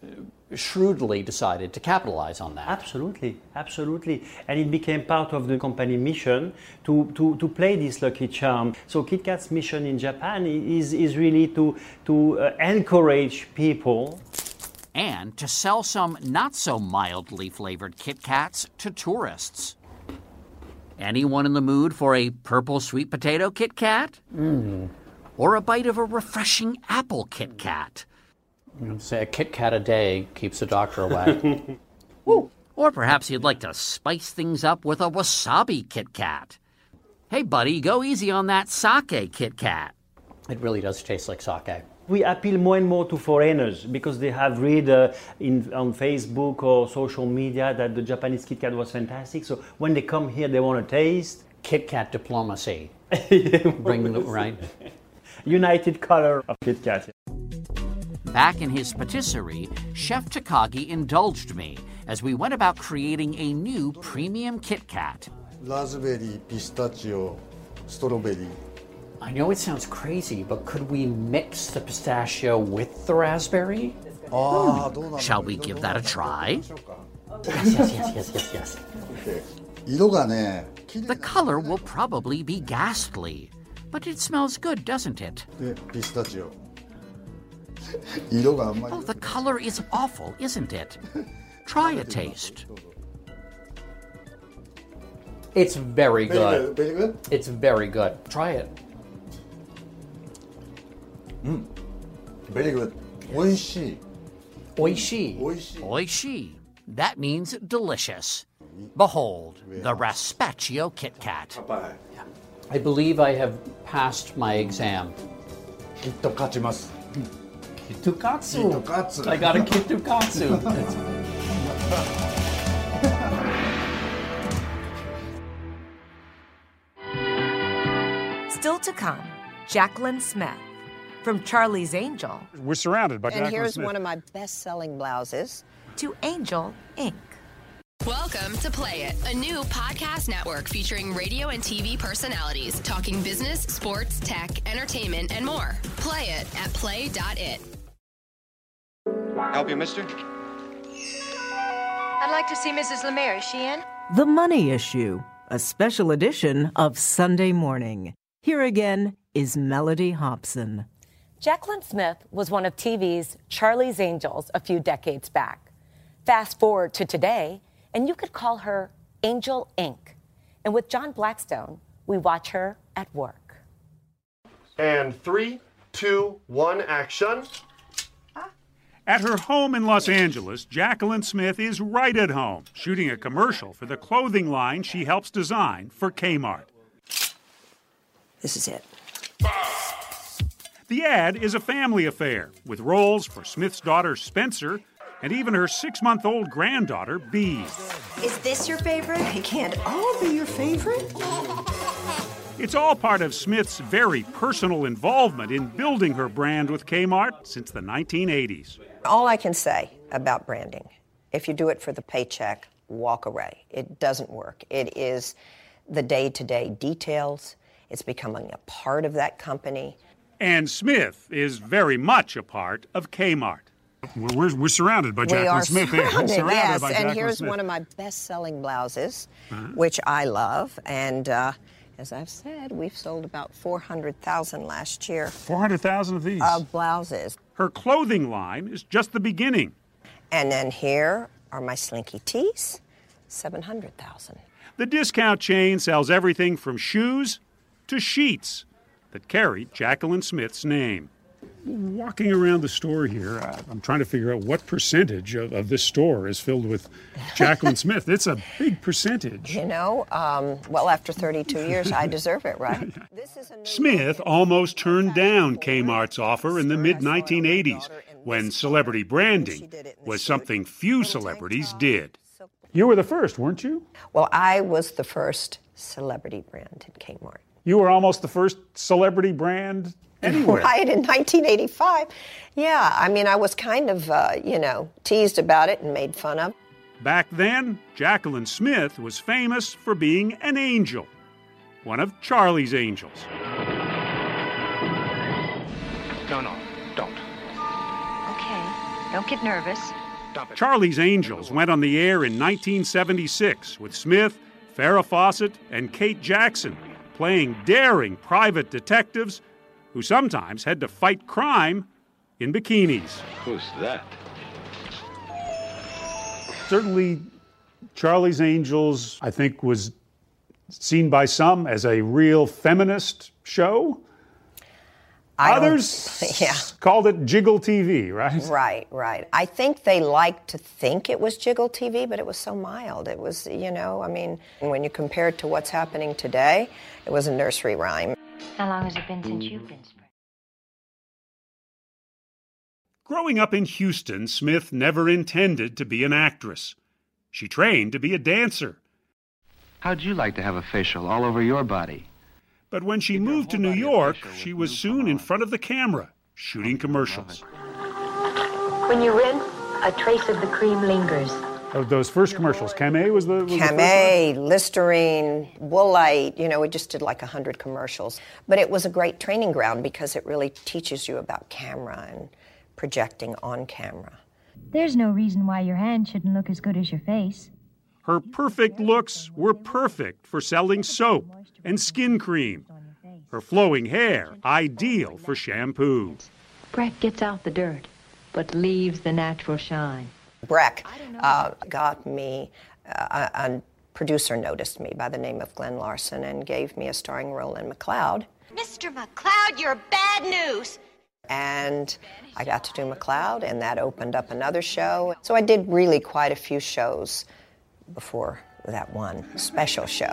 shrewdly decided to capitalize on that. Absolutely, absolutely. And it became part of the company mission to, to, to play this lucky charm. So Kit Kat's mission in Japan is, is really to, to uh, encourage people. And to sell some not-so-mildly flavored Kit Kats to tourists. Anyone in the mood for a purple sweet potato Kit Kat? Mm. Or a bite of a refreshing apple Kit Kat? Say a Kit Kat a day keeps the doctor away. Woo. Or perhaps you'd like to spice things up with a wasabi Kit Kat. Hey, buddy, go easy on that sake Kit Kat. It really does taste like sake. We appeal more and more to foreigners because they have read uh, in, on Facebook or social media that the Japanese Kit Kat was fantastic. So when they come here, they want to taste. Kit Kat diplomacy. Bring the, right? United color of Kit Kat. Back in his patisserie, Chef Takagi indulged me as we went about creating a new premium Kit Kat. Raspberry, pistachio, strawberry. I know it sounds crazy, but could we mix the pistachio with the raspberry? Hmm. Shall we give that a try? Yes, yes, yes, yes, yes, yes. The color will probably be ghastly, but it smells good, doesn't it? Pistachio. Oh, the color is awful, isn't it? Try a taste. It's very good. Very good? It's very good. Try it. Mm. Very good. Oishii. Oishii. Oishii. Oishii. That means delicious. Behold, the Raspaccio Kit Kat. I believe I have passed my exam. Kitokatsu. Kitokatsu. Kitokatsu. I got a kitokatsu. Still to come, Jacqueline Smith. From Charlie's Angel. We're surrounded by And Jacqueline here's Smith. one of my best-selling blouses. To Angel Incorporated. Welcome to Play It, a new podcast network featuring radio and T V personalities talking business, sports, tech, entertainment, and more. Play it at play dot it. Help you, mister? A I'd like to see Missus Lemire. Is she in? The Money Issue, a special edition of Sunday Morning. Here again is Melody Hobson. Jaclyn Smith was one of T V's Charlie's Angels a few decades back. Fast forward to today, and you could call her Angel Incorporated. And with John Blackstone, we watch her at work. And three, two, one, action. At her home in Los Angeles, Jaclyn Smith is right at home, shooting a commercial for the clothing line she helps design for Kmart. This is it. The ad is a family affair, with roles for Smith's daughter Spencer and even her six-month-old granddaughter Bee. Is this your favorite? It can't all be your favorite. It's all part of Smith's very personal involvement in building her brand with Kmart since the nineteen eighties. All I can say about branding, if you do it for the paycheck, walk away. It doesn't work. It is the day-to-day details. It's becoming a part of that company. And Smith is very much a part of Kmart. We're, we're, we're surrounded by Jaclyn Smith. We are surrounded, surrounded yes. by and Jaclyn here's Smith. one of my best-selling blouses, uh-huh. which I love. And uh, as I've said, we've sold about four hundred thousand last year. four hundred thousand of these? Of blouses. Her clothing line is just the beginning. And then here are my slinky tees, seven hundred thousand. The discount chain sells everything from shoes to sheets that carry Jaclyn Smith's name. Walking around the store here, I'm trying to figure out what percentage of, of this store is filled with Jaclyn Smith. It's a big percentage. You know, um, well, after thirty-two years, I deserve it, right? This is a Smith almost turned down Kmart's offer in the mid nineteen eighties when celebrity branding was something few celebrities did. You were the first, weren't you? Well, I was the first celebrity brand in Kmart. You were almost the first celebrity brand anywhere. Right, in nineteen eighty-five. Yeah, I mean, I was kind of, uh, you know, teased about it and made fun of. Back then, Jaclyn Smith was famous for being an angel, one of Charlie's Angels. No, no, don't. Okay, don't get nervous. Charlie's Angels went on the air in nineteen seventy-six with Smith, Farrah Fawcett, and Kate Jackson playing daring private detectives who sometimes had to fight crime in bikinis. Who's that? Certainly, Charlie's Angels, I think, was seen by some as a real feminist show. I Others yeah. called it Jiggle T V, right? Right, right. I think they liked to think it was Jiggle T V, but it was so mild. It was, you know, I mean, when you compare it to what's happening today, it was a nursery rhyme. How long has it been since you've been sprayed? Growing up in Houston, Smith never intended to be an actress. She trained to be a dancer. How'd you like to have a facial all over your body? But when she moved to New York, she was soon in front of the camera, shooting commercials. When you rinse, a trace of the cream lingers. Of those first commercials, Camay was the was Camay, Listerine, Woolite, you know, we just did like a hundred commercials. But it was a great training ground because it really teaches you about camera and projecting on camera. There's no reason why your hand shouldn't look as good as your face. Her perfect looks were perfect for selling soap and skin cream. Her flowing hair, ideal for shampoo. Breck gets out the dirt, but leaves the natural shine. Breck uh, got me, uh, a producer noticed me by the name of Glenn Larson and gave me a starring role in McCloud. Mister McCloud, you're bad news. And I got to do McCloud, and that opened up another show. So I did really quite a few shows before that one special show.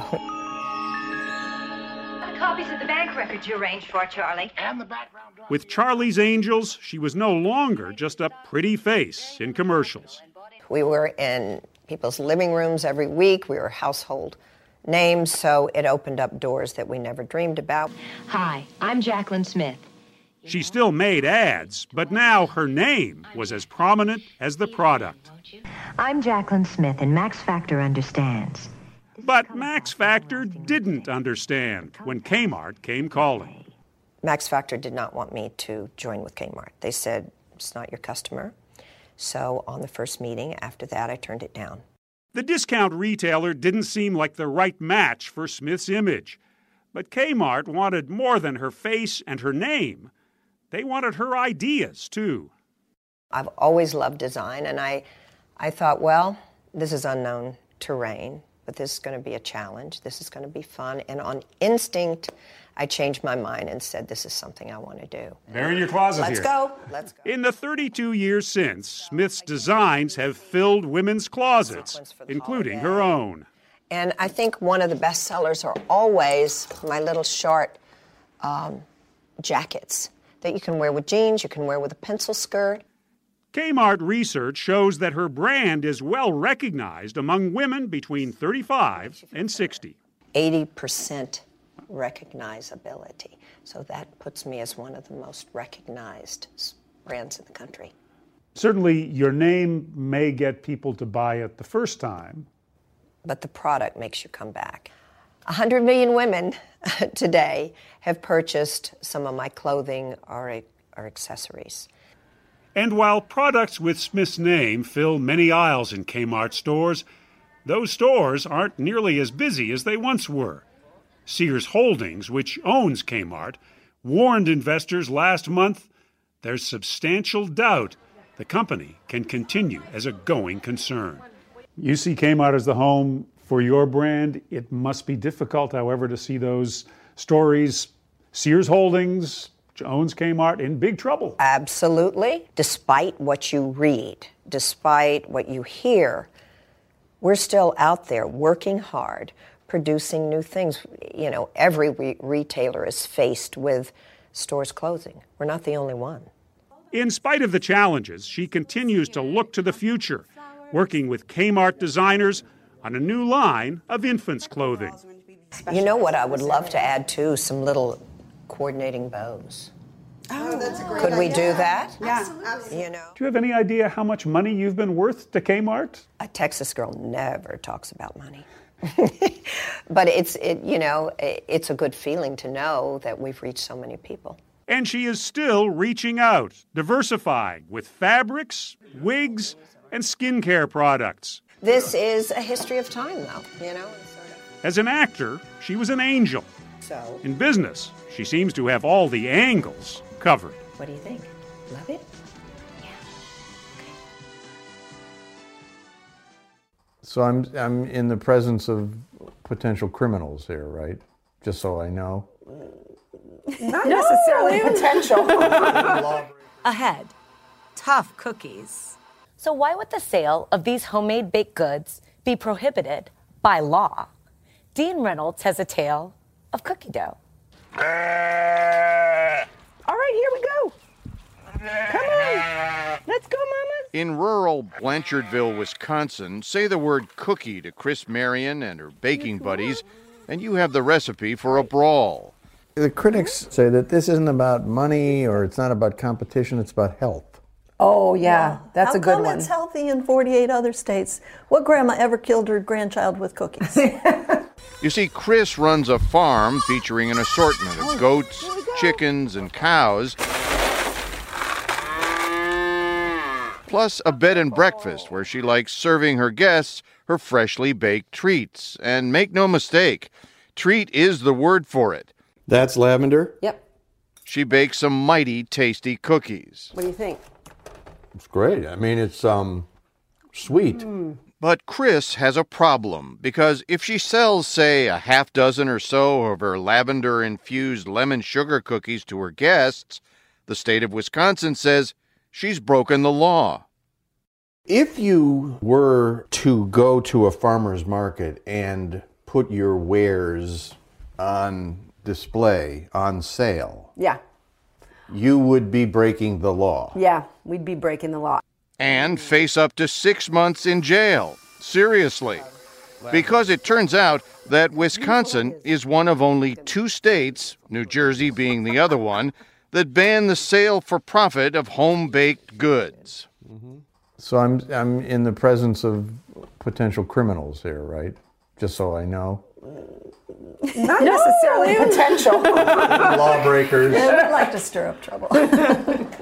The copies of the bank records you arranged for, Charlie. And the background. With Charlie's Angels, she was no longer just a pretty face in commercials. We were in people's living rooms every week. We were household names, so it opened up doors that we never dreamed about. Hi, I'm Jaclyn Smith. She still made ads, but now her name was as prominent as the product. I'm Jaclyn Smith, and Max Factor understands. But Max Factor didn't understand when Kmart came calling. Max Factor did not want me to join with Kmart. They said, it's not your customer. So on the first meeting after that, I turned it down. The discount retailer didn't seem like the right match for Smith's image. But Kmart wanted more than her face and her name. They wanted her ideas, too. I've always loved design, and I, I thought, well, this is unknown terrain, but this is going to be a challenge. This is going to be fun. And on instinct, I changed my mind and said, this is something I want to do. They're in your closet Let's here. go. Let's go. In the thirty-two years since, Smith's designs have filled women's closets, including her own. And I think one of the best sellers are always my little short um, jackets that you can wear with jeans, you can wear with a pencil skirt. Kmart research shows that her brand is well recognized among women between thirty-five and sixty. eighty percent recognizability. So that puts me as one of the most recognized brands in the country. Certainly, your name may get people to buy it the first time. But the product makes you come back. one hundred million women today have purchased some of my clothing or, or accessories. And while products with Smith's name fill many aisles in Kmart stores, those stores aren't nearly as busy as they once were. Sears Holdings, which owns Kmart, warned investors last month there's substantial doubt the company can continue as a going concern. You see Kmart as the home for your brand. It must be difficult, however, to see those stories. Sears Holdings, which owns Kmart, in big trouble. Absolutely. Despite what you read, despite what you hear, we're still out there working hard, producing new things. You know, every re- retailer is faced with stores closing. We're not the only one. In spite of the challenges, she continues to look to the future, working with Kmart designers on a new line of infants' clothing. You know what I would love to add, too? Some little coordinating bows. Oh, that's a great Could we idea. do that? Yeah, absolutely. You know, Do you have any idea how much money you've been worth to Kmart? a Texas girl never talks about money. But it's, it, you know, it's a good feeling to know that we've reached so many people. And she is still reaching out, diversifying with fabrics, wigs, and skincare products. This is a history of time, though, you know? As an actor, she was an angel. So, In business, she seems to have all the angles covered. what do you think? Love it? So I'm I'm in the presence of potential criminals here, right? Just so I know. Not necessarily potential. Ahead, tough cookies. So why would the sale of these homemade baked goods be prohibited by law? Dean Reynolds has a tale of cookie dough. All right, here we go. Come on. Let's go, Mama. In rural Blanchardville, Wisconsin, say the word cookie to Chris Marion and her baking buddies, and you have the recipe for a brawl. The critics say that this isn't about money or it's not about competition, it's about health. Oh, yeah, that's How a good come one. It's healthy in forty-eight other states. What grandma ever killed her grandchild with cookies? You see, Chris runs a farm featuring an assortment of goats, chickens, and cows, plus a bed and breakfast where she likes serving her guests her freshly baked treats. And make no mistake, treat is the word for it. That's lavender? Yep. She bakes some mighty tasty cookies. What do you think? It's great. I mean, it's um sweet. Mm. But Chris has a problem, because if she sells, say, a half dozen or so of her lavender-infused lemon sugar cookies to her guests, the state of Wisconsin says she's broken the law. If you were to go to a farmer's market and put your wares on display, on sale, Yeah, you would be breaking the law. yeah, we'd be breaking the law. And face up to six months in jail. Seriously. Because it turns out that Wisconsin is one of only two states, New Jersey being the other one, that ban the sale for profit of home-baked goods. So I'm I'm in the presence of potential criminals here, right? Just so I know. Not necessarily potential. Lawbreakers. Yeah, we like to stir up trouble.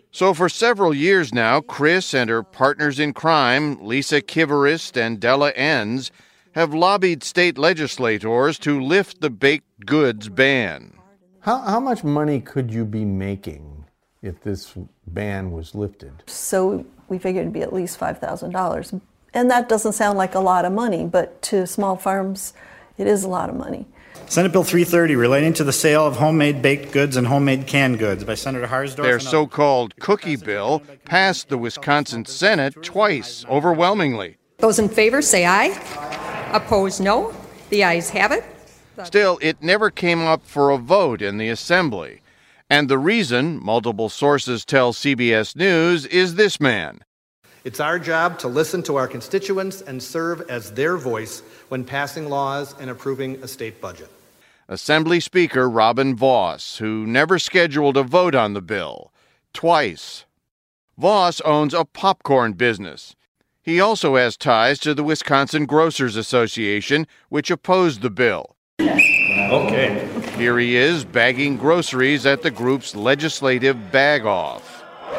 So for several years now, Chris and her partners in crime, Lisa Kivarist and Della Enns, have lobbied state legislators to lift the baked goods ban. How, how much money could you be making if this ban was lifted? So we figured it'd be at least five thousand dollars. And that doesn't sound like a lot of money, but to small farms, it is a lot of money. Senate Bill three thirty relating to the sale of homemade baked goods and homemade canned goods by Senator Harsdorf. Their so-called cookie bill passed the Wisconsin Senate twice, overwhelmingly. Those in favor say aye. Opposed, no. The ayes have it. Still, it never came up for a vote in the Assembly. And the reason, multiple sources tell C B S News, is this man. It's our job to listen to our constituents and serve as their voice when passing laws and approving a state budget. Assembly Speaker Robin Vos, who never scheduled a vote on the bill. Twice. Vos owns a popcorn business. He also has ties to the Wisconsin Grocers Association, which opposed the bill. Okay. Here he is, bagging groceries at the group's legislative bag-off.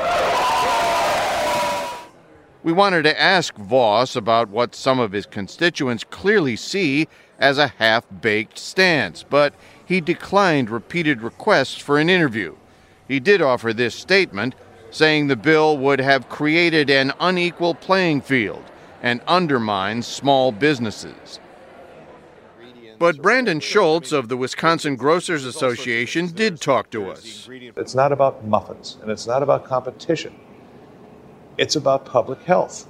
We wanted to ask Vos about what some of his constituents clearly see as a half-baked stance, but he declined repeated requests for an interview. He did offer this statement, saying the bill would have created an unequal playing field and undermined small businesses. But Brandon Schultz of the Wisconsin Grocers Association did talk to us. It's not about muffins, and it's not about competition. It's about public health.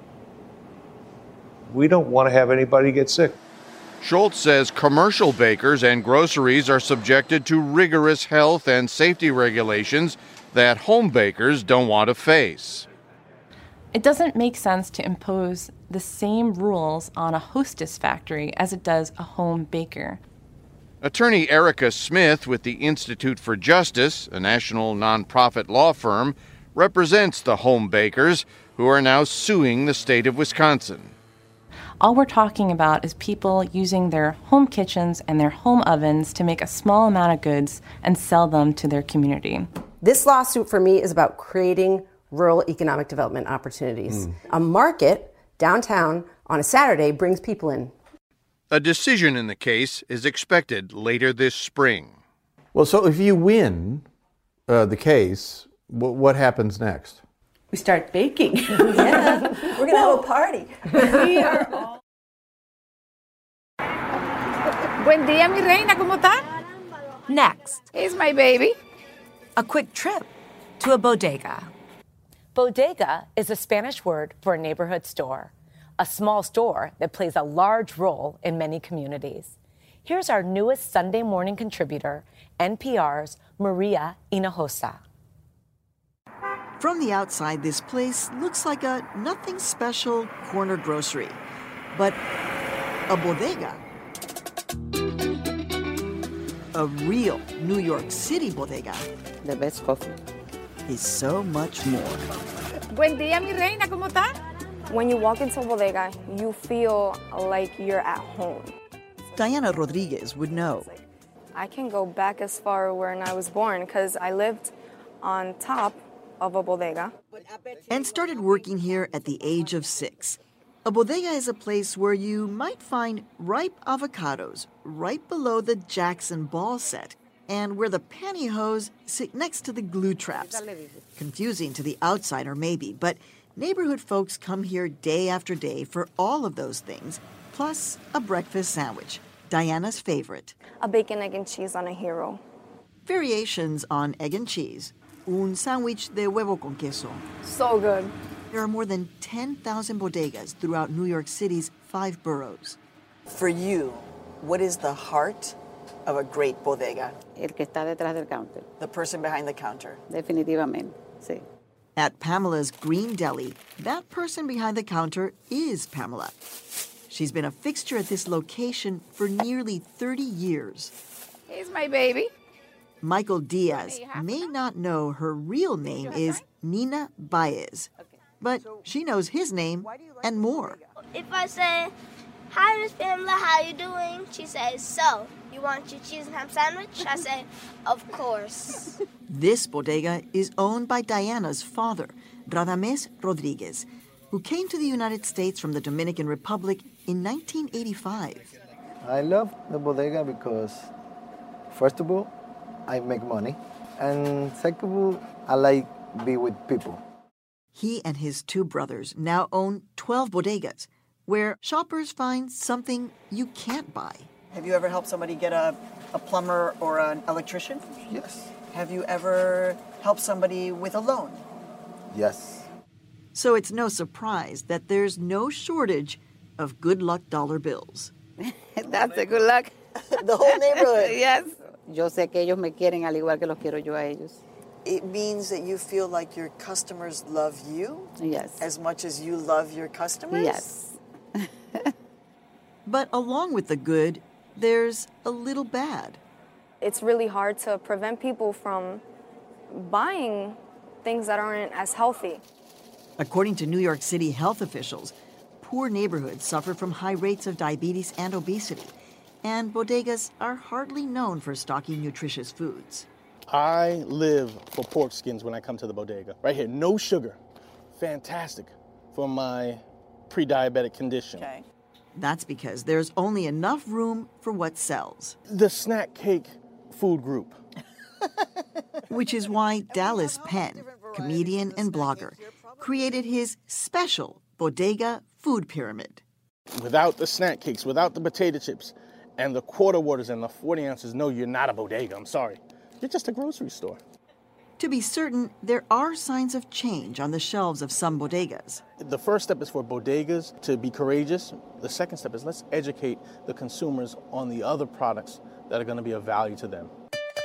We don't want to have anybody get sick. Schultz says commercial bakers and groceries are subjected to rigorous health and safety regulations that home bakers don't want to face. It doesn't make sense to impose the same rules on a Hostess factory as it does a home baker. Attorney Erica Smith with the Institute for Justice, a national nonprofit law firm, represents the home bakers who are now suing the state of Wisconsin. All we're talking about is people using their home kitchens and their home ovens to make a small amount of goods and sell them to their community. This lawsuit for me is about creating rural economic development opportunities. Mm. A market downtown on a Saturday brings people in. A decision in the case is expected later this spring. Well, so if you win uh, the case, w- what happens next? We start baking. Yeah, we're going to have a party. We are all... Buen día, mi reina, ¿cómo está? Next. Here's my baby. A quick trip to a bodega. Bodega is a Spanish word for a neighborhood store, a small store that plays a large role in many communities. Here's our newest Sunday morning contributor, N P R's Maria Hinojosa. From the outside, this place looks like a nothing special corner grocery, but a bodega. A real New York City bodega. The best coffee. Is so much more. Buen día, mi reina, ¿cómo está? When you walk into a bodega, you feel like you're at home. Diana Rodriguez would know. I can go back as far when I was born because I lived on top of a bodega. And started working here at the age of six. A bodega is a place where you might find ripe avocados right below the Jackson ball set, and where the pantyhose sit next to the glue traps. Confusing to the outsider, maybe, but neighborhood folks come here day after day for all of those things, plus a breakfast sandwich, Diana's favorite. A bacon, egg, and cheese on a hero. Variations on egg and cheese. Un sándwich de huevo con queso. So good. There are more than ten thousand bodegas throughout New York City's five boroughs. For you, what is the heart of a great bodega? El que está detrás del counter. The person behind the counter. Definitivamente, sí. At Pamela's Green Deli, that person behind the counter is Pamela. She's been a fixture at this location for nearly thirty years. Here's my baby. Michael Diaz may not know her real name is Nina Baez, but she knows his name and more. If I say, "Hi, Miss Pamela, how you doing?" She says, "So, you want your cheese and ham sandwich?" I say, "Of course." This bodega is owned by Diana's father, Radames Rodriguez, who came to the United States from the Dominican Republic in nineteen eighty-five. I love the bodega because, first of all, I make money, and second of all, I like be with people. He and his two brothers now own twelve bodegas, where shoppers find something you can't buy. Have you ever helped somebody get a, a plumber or an electrician? Yes. Have you ever helped somebody with a loan? Yes. So it's no surprise that there's no shortage of good luck dollar bills. That's a good luck. The whole neighborhood. Yes. Yo sé que ellos me quieren al igual que los quiero yo a ellos. It means that you feel like your customers love you? Yes. As much as you love your customers? Yes. But along with the good, there's a little bad. It's really hard to prevent people from buying things that aren't as healthy. According to New York City health officials, poor neighborhoods suffer from high rates of diabetes and obesity, and bodegas are hardly known for stocking nutritious foods. I live for pork skins when I come to the bodega. Right here, no sugar. Fantastic for my pre-diabetic condition. Okay. That's because there's only enough room for what sells. The snack cake food group. Which is why Dallas Penn, comedian and blogger, created his special bodega food pyramid. Without the snack cakes, without the potato chips, and the quarter waters and the forty ounces, no, you're not a bodega, I'm sorry. You're just a grocery store. To be certain, there are signs of change on the shelves of some bodegas. The first step is for bodegas to be courageous. The second step is let's educate the consumers on the other products that are going to be of value to them.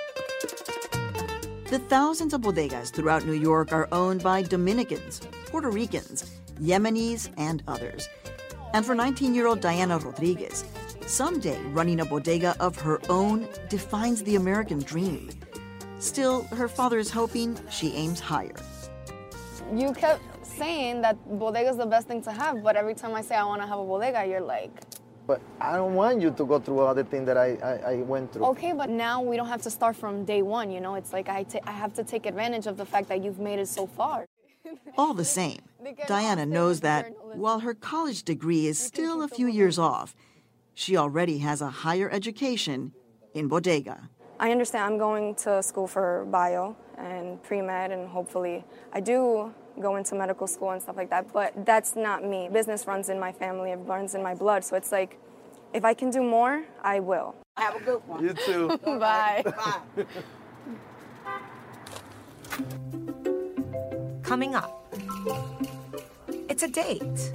The thousands of bodegas throughout New York are owned by Dominicans, Puerto Ricans, Yemenis, and others. And for nineteen-year-old Diana Rodriguez, someday running a bodega of her own defines the American dream. Still, her father is hoping she aims higher. You kept saying that bodega is the best thing to have, but every time I say I want to have a bodega, you're like, But I don't want you to go through all the things that I, I, I went through. okay, but now we don't have to start from day one, you know? It's like I, ta- I have to take advantage of the fact that you've made it so far. All the same, Diana knows that while her college degree is still a few years off, she already has a higher education in bodega. I understand I'm going to school for bio and pre-med, and hopefully I do go into medical school and stuff like that, but that's not me. Business runs in my family, it runs in my blood, so it's like, if I can do more, I will. Have a good one. You too. Bye. Bye. Coming up, it's a date.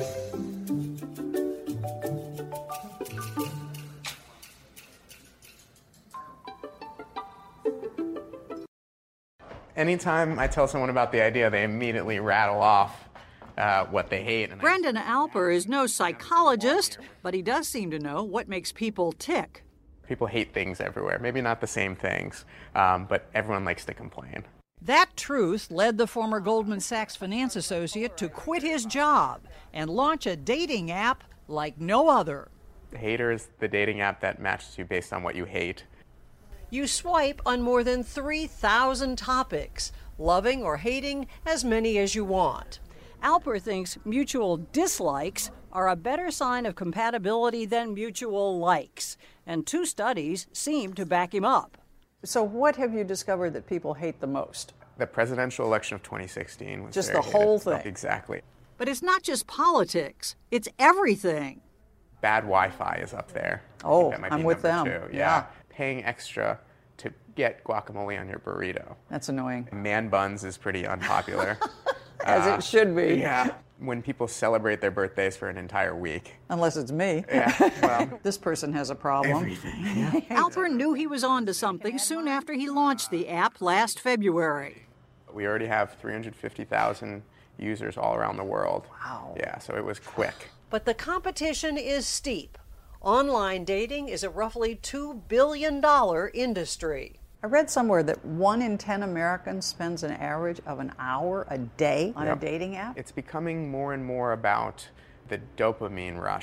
Anytime I tell someone about the idea, they immediately rattle off uh, what they hate. And Brendan Alper is no psychologist, but he does seem to know what makes people tick. people hate things everywhere. Maybe not the same things, um, but everyone likes to complain. That truth led the former Goldman Sachs finance associate to quit his job and launch a dating app like no other. Hater is the dating app that matches you based on what you hate. You swipe on more than three thousand topics, loving or hating as many as you want. Alper thinks mutual dislikes are a better sign of compatibility than mutual likes, and two studies seem to back him up. So what have you discovered that people hate the most? The presidential election of twenty sixteen was Just very the whole hated. thing? Exactly. But it's not just politics, it's everything. Bad Wi-Fi is up there. I Oh, think that might I'm be with number them. two. Yeah. Paying extra to get guacamole on your burrito. That's annoying. Man buns is pretty unpopular. As Uh, it should be. Yeah. When people celebrate their birthdays for an entire week. Unless it's me. Yeah, well. This person has a problem. Everything. Alper knew he was on to something soon after he launched the app last February. We already have three hundred fifty thousand users all around the world. Wow. Yeah, so it was quick. But the competition is steep. Online dating is a roughly two billion dollars industry. I read somewhere that one in ten Americans spends an average of an hour a day on Yep. a dating app. It's becoming more and more about the dopamine rush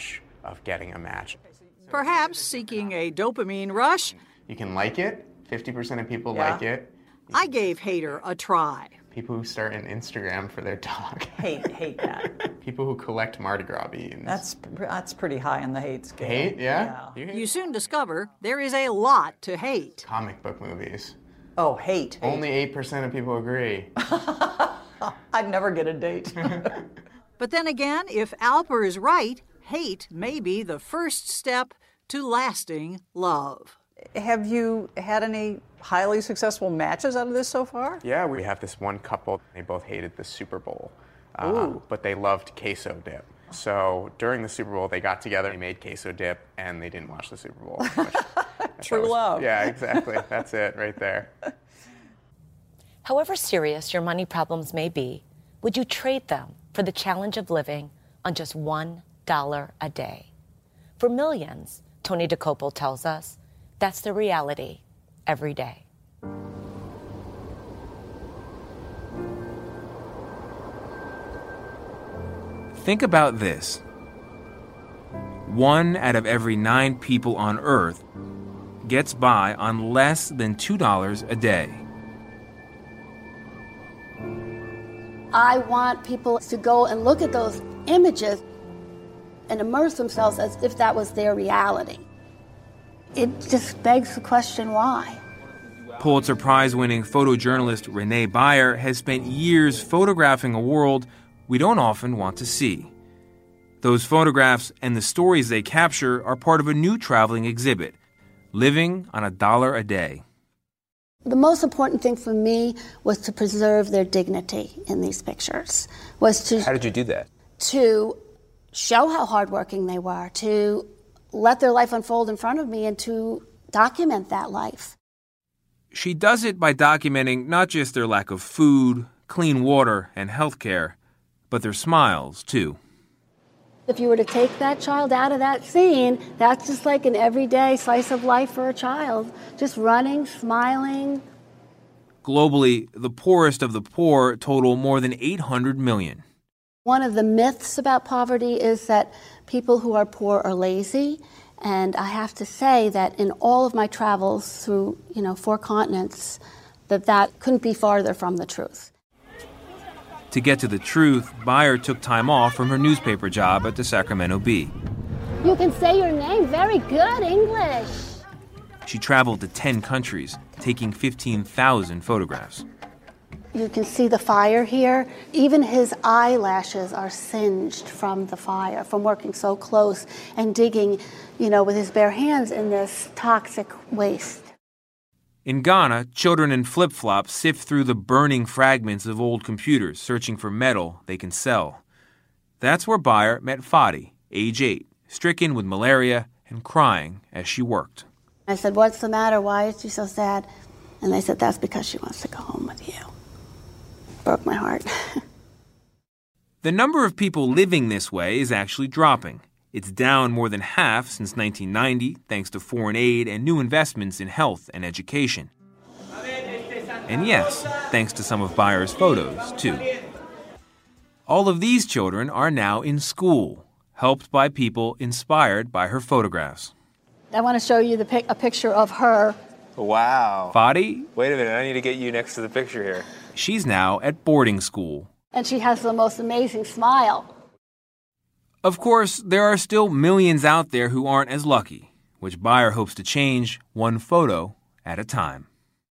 of getting a match. Perhaps seeking a dopamine rush. You can like it. fifty percent of people Yeah. like it. I gave Hater a try. People who start an Instagram for their dog. Hate, hate that. People who collect Mardi Gras beans. That's that's pretty high on the hate scale. Hate, yeah? You hate You soon discover there is a lot to hate. comic book movies. Oh, hate. hate. Only eight percent of people agree. I'd never get a date. But then again, if Alper is right, hate may be the first step to lasting love. Have you had any highly successful matches out of this so far? Yeah, we have this one couple. They both hated the Super Bowl, uh, Ooh. but they loved queso dip. So during the Super Bowl, they got together, they made queso dip, and they didn't watch the Super Bowl. which I True thought was- love. Yeah, exactly. That's it right there. However serious your money problems may be, would you trade them for the challenge of living on just one dollar a day? For millions, Tony DeCopel tells us, that's the reality every day. Think about this. One out of every nine people on Earth gets by on less than two dollars a day. I want people to go and look at those images and immerse themselves as if that was their reality. It just begs the question, why? Pulitzer Prize-winning photojournalist Renee Beyer has spent years photographing a world we don't often want to see. Those photographs and the stories they capture are part of a new traveling exhibit, Living on a Dollar a Day. The most important thing for me was to preserve their dignity in these pictures, was to, How did you do that? to show how hardworking they were, to let their life unfold in front of me and to document that life. She does it by documenting not just their lack of food, clean water, and health care, but their smiles, too. If you were to take that child out of that scene, that's just like an everyday slice of life for a child, just running, smiling. Globally, the poorest of the poor total more than eight hundred million. One of the myths about poverty is that people who are poor are lazy. And I have to say that in all of my travels through, you know, four continents, that that couldn't be farther from the truth. To get to the truth, Beyer took time off from her newspaper job at the Sacramento Bee. You can say your name very good English. She traveled to ten countries, taking fifteen thousand photographs. You can see the fire here. Even his eyelashes are singed from the fire, from working so close and digging, you know, with his bare hands in this toxic waste. In Ghana, children in flip-flops sift through the burning fragments of old computers, searching for metal they can sell. That's where Beyer met Fadi, age eight, stricken with malaria and crying as she worked. I said, "What's the matter? Why is she so sad?" And they said, "That's because she wants to go home with you." Broke my heart. The number of people living this way is actually dropping. It's down more than half since nineteen ninety, thanks to foreign aid and new investments in health and education. And yes, thanks to some of Beyer's photos, too. All of these children are now in school, helped by people inspired by her photographs. I want to show you the pic- a picture of her. Wow. Fadi? Wait a minute, I need to get you next to the picture here. She's now at boarding school. And she has the most amazing smile. Of course, there are still millions out there who aren't as lucky, which Beyer hopes to change one photo at a time.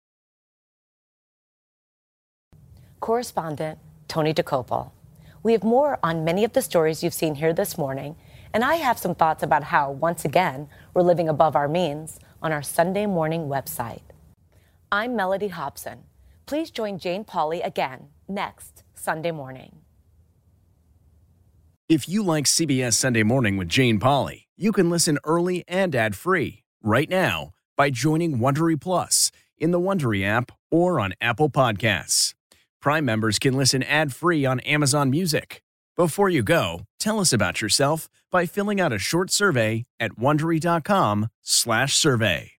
Correspondent Tony DeCopel. We have more on many of the stories you've seen here this morning, and I have some thoughts about how, once again, we're living above our means on our Sunday morning website. I'm Melody Hobson. Please join Jane Pauley again next Sunday morning. If you like C B S Sunday Morning with Jane Pauley, you can listen early and ad-free right now by joining Wondery Plus in the Wondery app or on Apple Podcasts. Prime members can listen ad-free on Amazon Music. Before you go, tell us about yourself by filling out a short survey at Wondery dot com slash survey.